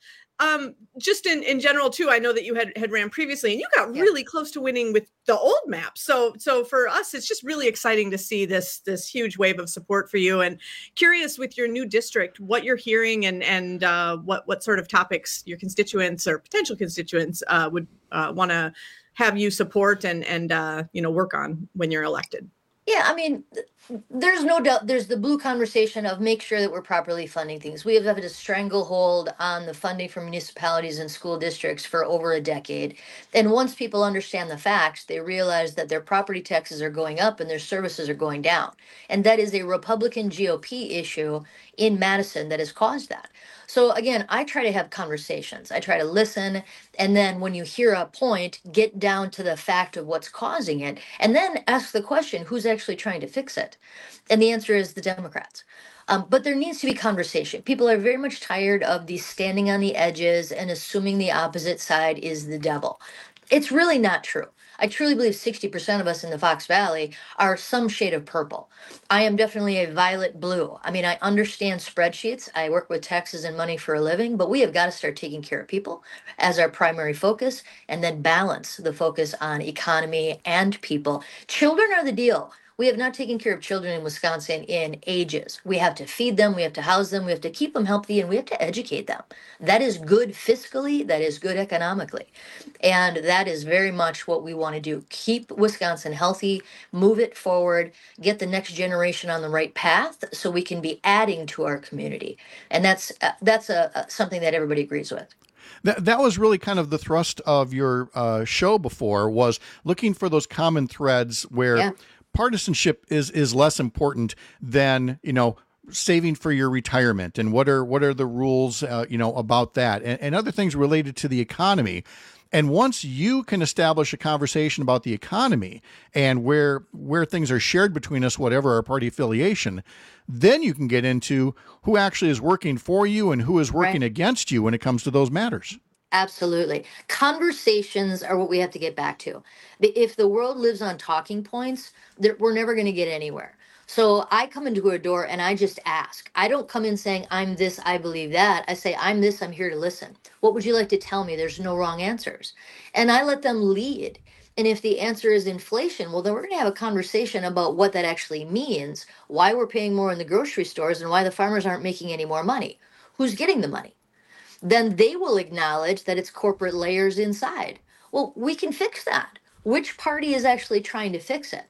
Um, just in, in general too, I know that you had, had ran previously and you got really close to winning with the old map. So, so for us, it's just really exciting to see this, this huge wave of support for you, and curious with your new district, what you're hearing and, and, uh, what, what sort of topics your constituents or potential constituents, uh, would, uh, want to have you support and, and, uh, you know, work on when you're elected. Yeah, I mean, th- there's no doubt there's the blue conversation of make sure that we're properly funding things. We have had a stranglehold on the funding for municipalities and school districts for over a decade. And once people understand the facts, they realize that their property taxes are going up and their services are going down. And that is a Republican G O P issue in Madison that has caused that. So again, I try to have conversations. I try to listen. And then when you hear a point, get down to the fact of what's causing it. And then ask the question, who's actually trying to fix it? And the answer is the Democrats. Um, but there needs to be conversation. People are very much tired of the standing on the edges and assuming the opposite side is the devil. It's really not true. I truly believe sixty percent of us in the Fox Valley are some shade of purple. I am definitely a violet blue. I mean, I understand spreadsheets. I work with taxes and money for a living, but we have got to start taking care of people as our primary focus and then balance the focus on economy and people. Children are the deal. We have not taken care of children in Wisconsin in ages. We have to feed them, we have to house them, we have to keep them healthy, and we have to educate them. That is good fiscally, that is good economically. And that is very much what we want to do. Keep Wisconsin healthy, move it forward, get the next generation on the right path so we can be adding to our community. And that's uh, that's a, a, something that everybody agrees with. That that was really kind of the thrust of your uh, show before, was looking for those common threads where Yeah. partisanship is is less important than, you know, saving for your retirement, and what are what are the rules, uh, you know, about that, and, and other things related to the economy. And once you can establish a conversation about the economy and where where things are shared between us, whatever our party affiliation, then you can get into who actually is working for you and who is working right. against you when it comes to those matters. Absolutely. Conversations are what we have to get back to. If the world lives on talking points, we're never going to get anywhere. So I come into a door and I just ask. I don't come in saying, I'm this, I believe that. I say, I'm this, I'm here to listen. What would you like to tell me? There's no wrong answers. And I let them lead. And if the answer is inflation, well, then we're going to have a conversation about what that actually means, why we're paying more in the grocery stores, and why the farmers aren't making any more money. Who's getting the money? Then they will acknowledge that it's corporate layers inside. Well, we can fix that. Which party is actually trying to fix it?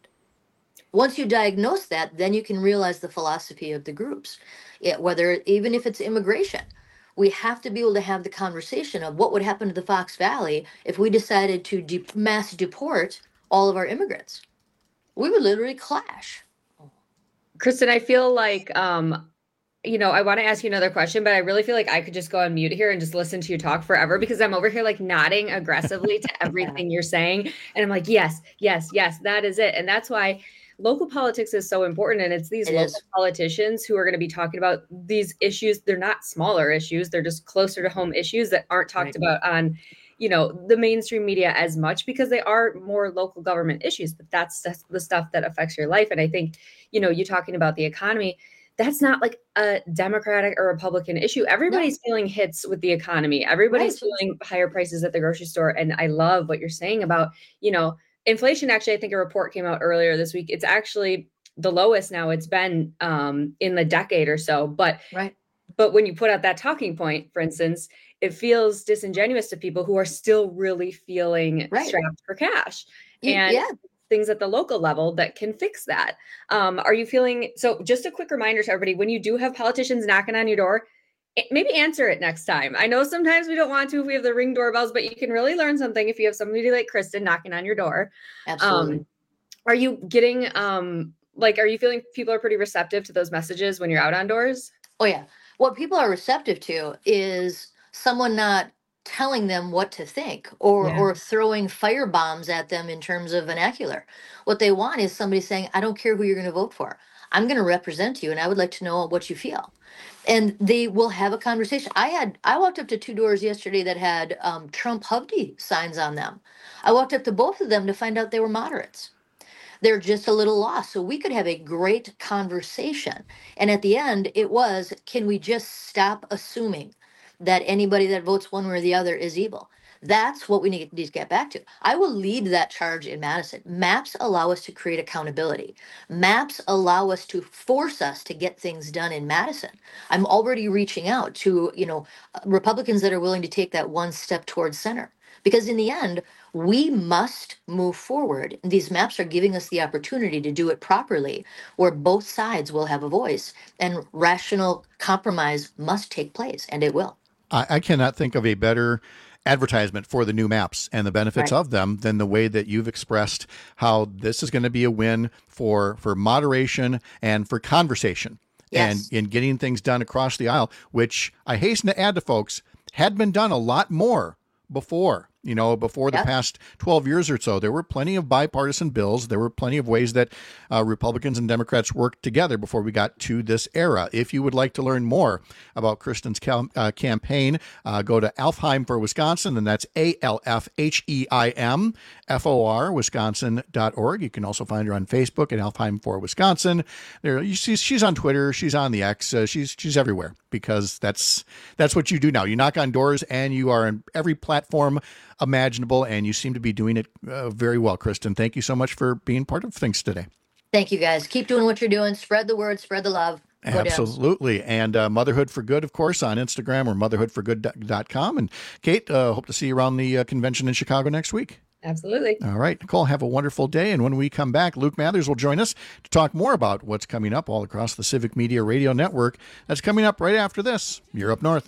Once you diagnose that, then you can realize the philosophy of the groups, it, whether even if it's immigration. We have to be able to have the conversation of what would happen to the Fox Valley if we decided to de- mass deport all of our immigrants. We would literally clash. Kristen, I feel like, um, you know, I want to ask you another question, but I really feel like I could just go on mute here and just listen to you talk forever, because I'm over here like nodding aggressively to everything you're saying. And I'm like, yes, yes, yes, that is it. And that's why local politics is so important. And it's these it local is. politicians who are going to be talking about these issues. They're not smaller issues. They're just closer to home issues that aren't talked right. about on, you know, the mainstream media as much, because they are more local government issues, but that's, that's the stuff that affects your life. And I think, you know, you talking about the economy, that's not like a Democratic or Republican issue. Everybody's no. feeling hits with the economy. Everybody's right. feeling higher prices at the grocery store. And I love what you're saying about, you know, inflation. Actually, I think a report came out earlier this week. It's actually the lowest now it's been um, in the decade or so. But right. but when you put out that talking point, for instance, it feels disingenuous to people who are still really feeling right. strapped for cash. And yeah. things at the local level that can fix that. Um, are you feeling, so just a quick reminder to everybody, when you do have politicians knocking on your door, maybe answer it next time. I know sometimes we don't want to if we have the Ring doorbells, but you can really learn something if you have somebody like Kristen knocking on your door. Absolutely. Um, are you getting, um, like, are you feeling people are pretty receptive to those messages when you're out on doors? Oh, yeah. What people are receptive to is someone not telling them what to think or yeah. or throwing fire bombs at them in terms of vernacular. What they want is somebody saying, I don't care who you're going to vote for. I'm going to represent you, and I would like to know what you feel. And they will have a conversation. I had I walked up to two doors yesterday that had um, Trump Hovde signs on them. I walked up to both of them to find out they were moderates. They're just a little lost. So we could have a great conversation. And at the end, it was, can we just stop assuming that anybody that votes one way or the other is evil? That's what we need to get back to. I will lead that charge in Madison. Maps allow us to create accountability. Maps allow us to force us to get things done in Madison. I'm already reaching out to, you know, Republicans that are willing to take that one step towards center. Because in the end, we must move forward. These maps are giving us the opportunity to do it properly, where both sides will have a voice, and rational compromise must take place, and it will. I, I cannot think of a better advertisement for the new maps and the benefits right. of them than the way that you've expressed how this is going to be a win for, for moderation and for conversation yes. and in getting things done across the aisle, which I hasten to add to folks had been done a lot more before. You know, before the yep. past twelve years or so, there were plenty of bipartisan bills. There were plenty of ways that uh, Republicans and Democrats worked together before we got to this era. If you would like to learn more about Kristen's cal- uh, campaign, uh, go to Alfheim for Wisconsin, and that's A L F H E I M F O R, Wisconsin dot org. You can also find her on Facebook at Alfheim for Wisconsin. There, you see, she's on Twitter, she's on the X, uh, she's she's everywhere, because that's that's what you do now. You knock on doors, and you are on every platform imaginable, and you seem to be doing it uh, very well. Kristen, thank you so much for being part of things today. Thank you, guys. Keep doing what you're doing. Spread the word, spread the love. Go Absolutely. Down. And uh, Motherhood for Good, of course, on Instagram or motherhood for good dot com. And Kate, uh, hope to see you around the uh, convention in Chicago next week. Absolutely. All right, Nicole, have a wonderful day. And when we come back, Luke Mathers will join us to talk more about what's coming up all across the Civic Media Radio Network. That's coming up right after this. You're Up North.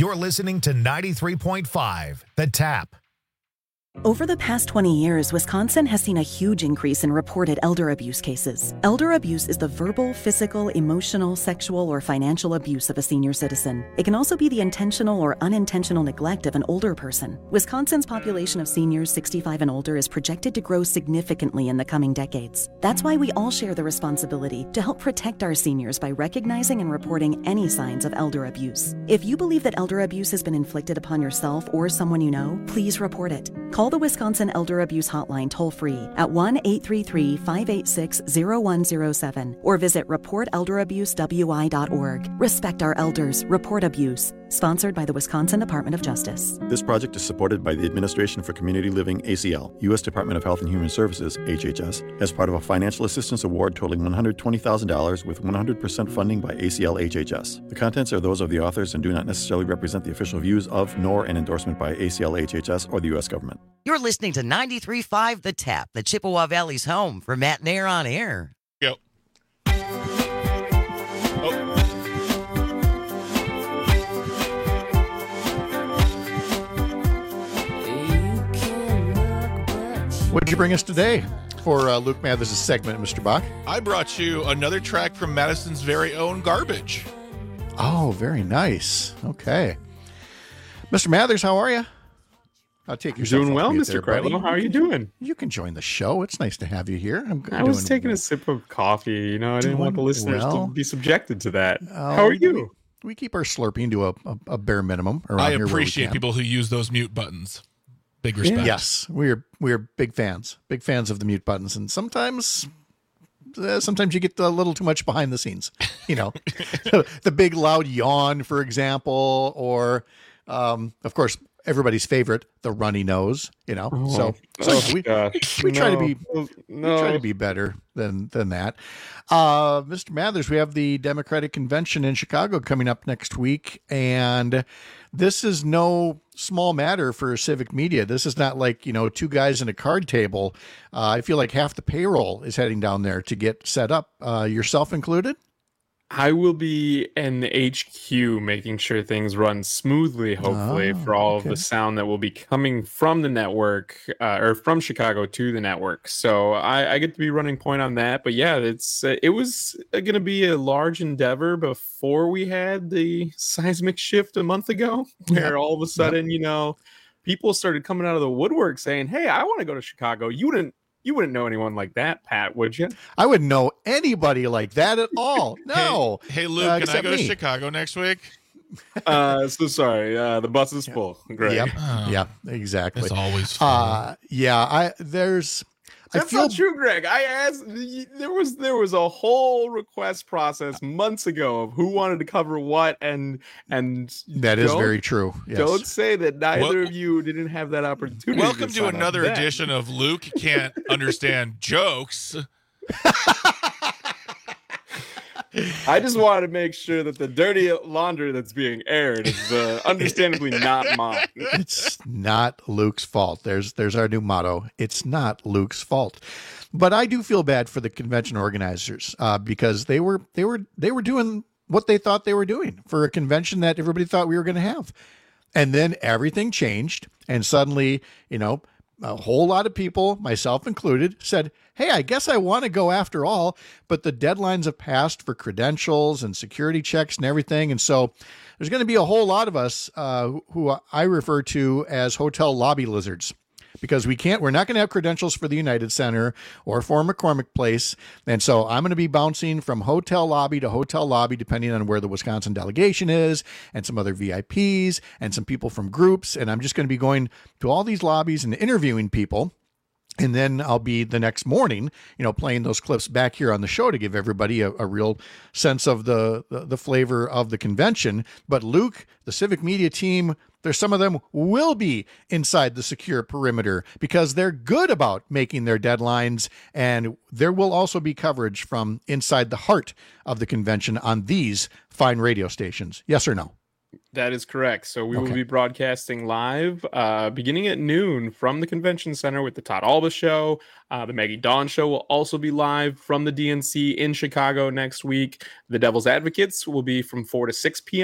You're listening to ninety-three point five The Tap. Over the past twenty years, Wisconsin has seen a huge increase in reported elder abuse cases. Elder abuse is the verbal, physical, emotional, sexual, or financial abuse of a senior citizen. It can also be the intentional or unintentional neglect of an older person. Wisconsin's population of seniors sixty-five and older is projected to grow significantly in the coming decades. That's why we all share the responsibility to help protect our seniors by recognizing and reporting any signs of elder abuse. If you believe that elder abuse has been inflicted upon yourself or someone you know, please report it. Call the Wisconsin Elder Abuse Hotline toll-free at one eight three three, five eight six, zero one zero seven or visit report elder abuse w i dot org. Respect our elders. Report abuse. Sponsored by the Wisconsin Department of Justice. This project is supported by the Administration for Community Living, A C L, U S Department of Health and Human Services, H H S, as part of a financial assistance award totaling one hundred twenty thousand dollars with one hundred percent funding by A C L H H S. The contents are those of the authors and do not necessarily represent the official views of nor an endorsement by A C L H H S or the U S government. You're listening to ninety-three point five The Tap, the Chippewa Valley's home for Matt Nair on Air. Yep. What did you bring us today for uh, Luke Mathers' segment, Mister Bach? I brought you another track from Madison's very own Garbage. Oh, very nice. Okay. Mister Mathers, how are you? I'll take your doing well, Mister Kretlow. How are you doing? You can join the show. It's nice to have you here. I'm I was taking a sip of coffee. You know, I didn't want the listeners well. to be subjected to that. Uh, How are you? We, we keep our slurping to a, a, a bare minimum around I here where we appreciate can. people who use those mute buttons. Big respect. Yes, we're we're big fans, big fans of the mute buttons, and sometimes, uh, sometimes you get a little too much behind the scenes. You know, the big loud yawn, for example, or um, of course, everybody's favorite, the runny nose. You know, Oh, so, oh, so we gosh. we try to No. be No. we try to be better than than that. Uh, Mister Mathers, we have the Democratic Convention in Chicago coming up next week, and this is no small matter for civic media. This is not like, you know, two guys in a card table. Uh, I feel like half the payroll is heading down there to get set up, uh, yourself included. I will be in the H Q making sure things run smoothly, hopefully, Oh, for all of okay. the sound that will be coming from the network uh, or from Chicago to the network. So I, I get to be running point on that. But yeah, it's uh, it was going to be a large endeavor before we had the seismic shift a month ago, where Yep. all of a sudden, you know, people started coming out of the woodwork saying, "Hey, I want to go to Chicago." You wouldn't. You wouldn't know anyone like that, Pat, would you? I wouldn't know anybody like that at all. No. Hey, Luke, Uh, can I except go to me. Chicago next week? Uh, so sorry. Uh, the bus is full. Greg. Yep. Oh, yeah, exactly. It's always fun. Uh, yeah, I there's I That's feel not true, Greg. I asked. There was there was a whole request process months ago of who wanted to cover what, and and that is don't- very true. Yes. Don't say that neither Wel- of you didn't have that opportunity. Welcome to sign up another then. edition of Luke Can't Understand Jokes. I just wanted to make sure that the dirty laundry that's being aired is uh, understandably not mine. It's not Luke's fault. There's there's our new motto. It's not Luke's fault. But I do feel bad for the convention organizers uh, because they were they were they were doing what they thought they were doing for a convention that everybody thought we were going to have. And then everything changed, and suddenly, you know, a whole lot of people, myself included, said, hey, I guess I want to go after all, but the deadlines have passed for credentials and security checks and everything. And so there's going to be a whole lot of us uh, who- who I refer to as hotel lobby lizards, because we can't, we're not going to have credentials for the United Center or for McCormick Place. And so I'm going to be bouncing from hotel lobby to hotel lobby, depending on where the Wisconsin delegation is, and some other V I Ps and some people from groups. And I'm just going to be going to all these lobbies and interviewing people. And then I'll be the next morning, you know, playing those clips back here on the show to give everybody a, a real sense of the, the the flavor of the convention. But Luke, the civic media team, there's some of them will be inside the secure perimeter because they're good about making their deadlines. And there will also be coverage from inside the heart of the convention on these fine radio stations. Yes or no? That is correct. So we Okay. will be broadcasting live uh, beginning at noon from the convention center with the Todd Alba Show. Uh, the Maggie Dawn Show will also be live from the D N C in Chicago next week. The Devil's Advocates will be from four to six p.m.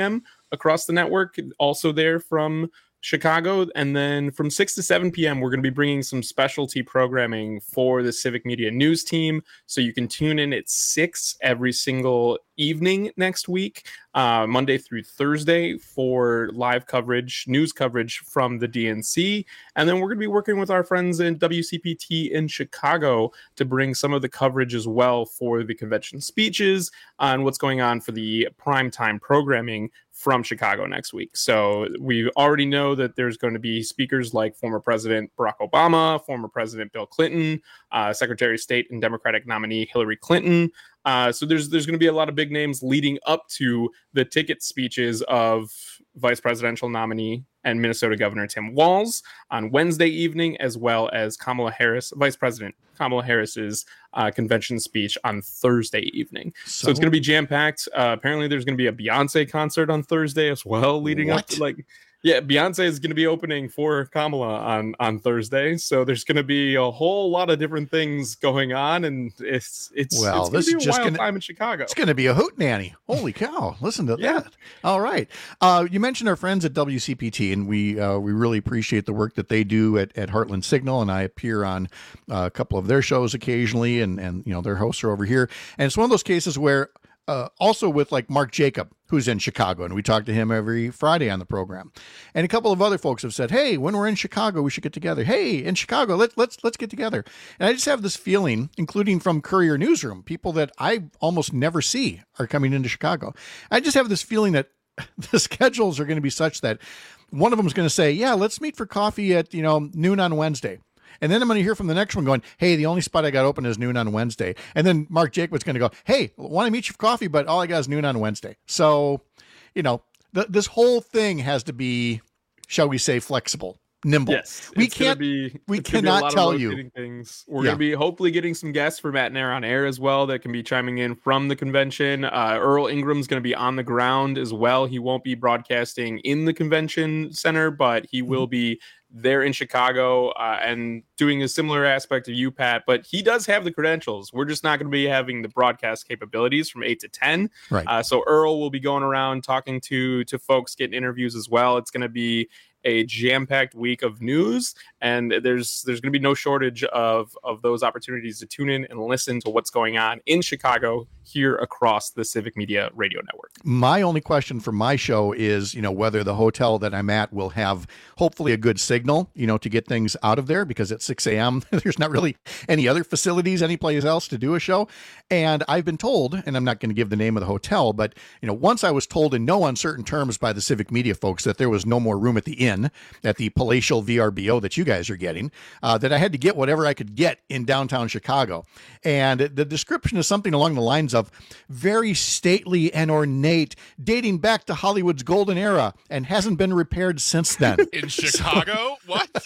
across the network, also there from Chicago. And then from six to seven p.m., we're going to be bringing some specialty programming for the Civic Media News team. So you can tune in at six every single evening next week, uh, Monday through Thursday, for live coverage, news coverage from the D N C. And then we're going to be working with our friends in W C P T in Chicago to bring some of the coverage as well for the convention speeches on what's going on for the primetime programming from Chicago next week. So we already know that there's going to be speakers like former President Barack Obama, former President Bill Clinton, uh, Secretary of State and Democratic nominee Hillary Clinton. Uh, so there's there's going to be a lot of big names leading up to the ticket speeches of Vice Presidential nominee and Minnesota Governor Tim Walz on Wednesday evening, as well as Kamala Harris, Vice President Kamala Harris's uh, convention speech on Thursday evening. So, so it's going to be jam-packed. Uh, apparently there's going to be a Beyonce concert on Thursday as well, leading what? up to like... Yeah, Beyonce is going to be opening for Kamala on, on Thursday, so there's going to be a whole lot of different things going on, and it's it's, well, it's going this to be is a just wild gonna, time in Chicago. It's going to be a hootenanny. Holy cow! Listen to Yeah. that. All right, uh, you mentioned our friends at W C P T, and we uh, we really appreciate the work that they do at, at Heartland Signal, and I appear on uh, a couple of their shows occasionally, and and you know their hosts are over here, and it's one of those cases where. Uh, also with like Mark Jacob, who's in Chicago, and we talk to him every Friday on the program. And a couple of other folks have said, "Hey, when we're in Chicago, we should get together. Hey, in Chicago, let's let's let's get together." And I just have this feeling, including from Courier Newsroom, people that I almost never see are coming into Chicago. I just have this feeling that the schedules are going to be such that one of them is going to say, "Yeah, let's meet for coffee at you know noon on Wednesday." And then I'm going to hear from the next one going, "Hey, the only spot I got open is noon on Wednesday." And then Mark Jacobs going to go, "Hey, want to meet you for coffee, but all I got is noon on Wednesday." So, you know, th- this whole thing has to be, shall we say, flexible, nimble. Yes, we it's gonna can't. Be, we it's gonna be a cannot lot of tell you. rotating Things. We're Yeah. going to be hopefully getting some guests for Matt and Air on air as well that can be chiming in from the convention. Uh, Earl Ingram's going to be on the ground as well. He won't be broadcasting in the convention center, but he will be there in Chicago uh, and doing a similar aspect of you, Pat. But he does have the credentials. We're just not going to be having the broadcast capabilities from eight to ten. Right. Uh, so Earl will be going around talking to to folks, getting interviews as well. It's going to be a jam-packed week of news, and there's there's going to be no shortage of of those opportunities to tune in and listen to what's going on in Chicago here across the Civic Media Radio Network. My only question for my show is, you know, whether the hotel that I'm at will have hopefully a good signal, you know, to get things out of there, because at six a.m. there's not really any other facilities anyplace else to do a show. And I've been told, and I'm not going to give the name of the hotel, but, you know, once I was told in no uncertain terms by the Civic Media folks that there was no more room at the inn, at the palatial V R B O that you guys are getting, uh, that I had to get whatever I could get in downtown Chicago. And the description is something along the lines of very stately and ornate, dating back to Hollywood's golden era, and hasn't been repaired since then. In Chicago? So, what?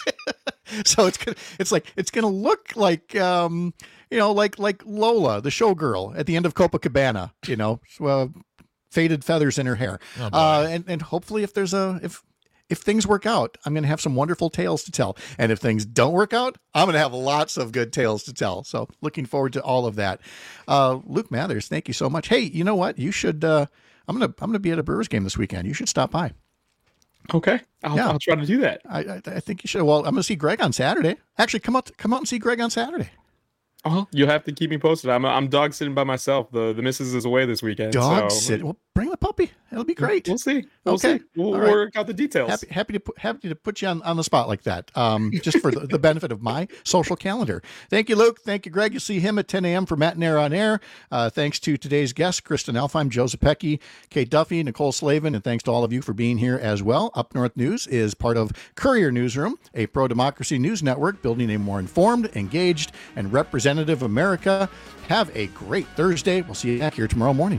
So it's gonna, it's like it's gonna look like um, you know, like like Lola, the showgirl at the end of Copacabana, you know, uh, faded feathers in her hair. Oh, uh, and and hopefully if there's a if If things work out, I'm going to have some wonderful tales to tell. And if things don't work out, I'm going to have lots of good tales to tell. So looking forward to all of that. Uh, Luke Mathers, thank you so much. Hey, you know what? You should, uh, I'm going to, I'm going to be at a Brewers game this weekend. You should stop by. Okay. I'll, Yeah. I'll try to do that. I, I, I think you should. Well, I'm going to see Greg on Saturday. Actually, come out, come out and see Greg on Saturday. Oh, you'll have to keep me posted. I'm I'm dog sitting by myself. The the missus is away this weekend. Dog so. sit. Well, bring the puppy. It'll be great. We'll see. We'll okay. see. We'll All right. work out the details. Happy, happy to put happy to put you on, on the spot like that. Um, just for the, the benefit of my social calendar. Thank you, Luke. Thank you, Greg. You'll see him at ten a.m. for Matt and Air on Air. Uh, thanks to today's guests, Kristen Alfheim, Joe Zepecki, Kate Duffy, Nicole Slavin, and thanks to all of you for being here as well. Up North News is part of Courier Newsroom, a pro-democracy news network building a more informed, engaged, and representative America. Have a great Thursday. We'll see you back here tomorrow morning.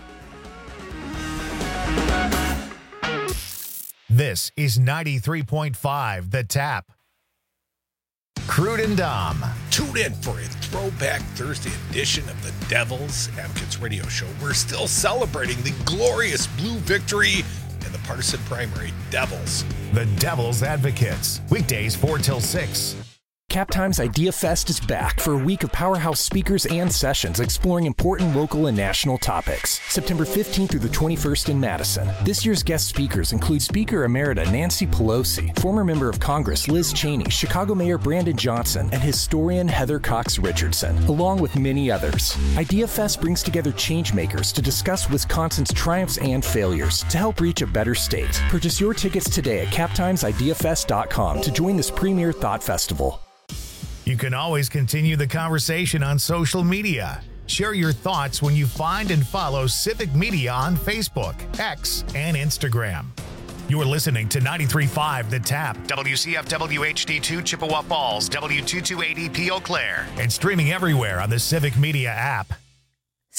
This is ninety-three point five The Tap. Crude and Dom. Tune in for a throwback Thursday edition of the Devils Advocates Radio Show. We're still celebrating the glorious blue victory in the partisan primary. Devils. The Devils Advocates. Weekdays four till six. Cap Times Idea Fest is back for a week of powerhouse speakers and sessions exploring important local and national topics. September fifteenth through the twenty-first in Madison. This year's guest speakers include Speaker Emerita Nancy Pelosi, former member of Congress Liz Cheney, Chicago Mayor Brandon Johnson, and historian Heather Cox Richardson, along with many others. Idea Fest brings together changemakers to discuss Wisconsin's triumphs and failures to help reach a better state. Purchase your tickets today at cap times idea fest dot com to join this premier thought festival. You can always continue the conversation on social media. Share your thoughts when you find and follow Civic Media on Facebook, X, and Instagram. You're listening to ninety-three point five The Tap, W C F W H D two Chippewa Falls, W two two eight E P Eau Claire, and streaming everywhere on the Civic Media app.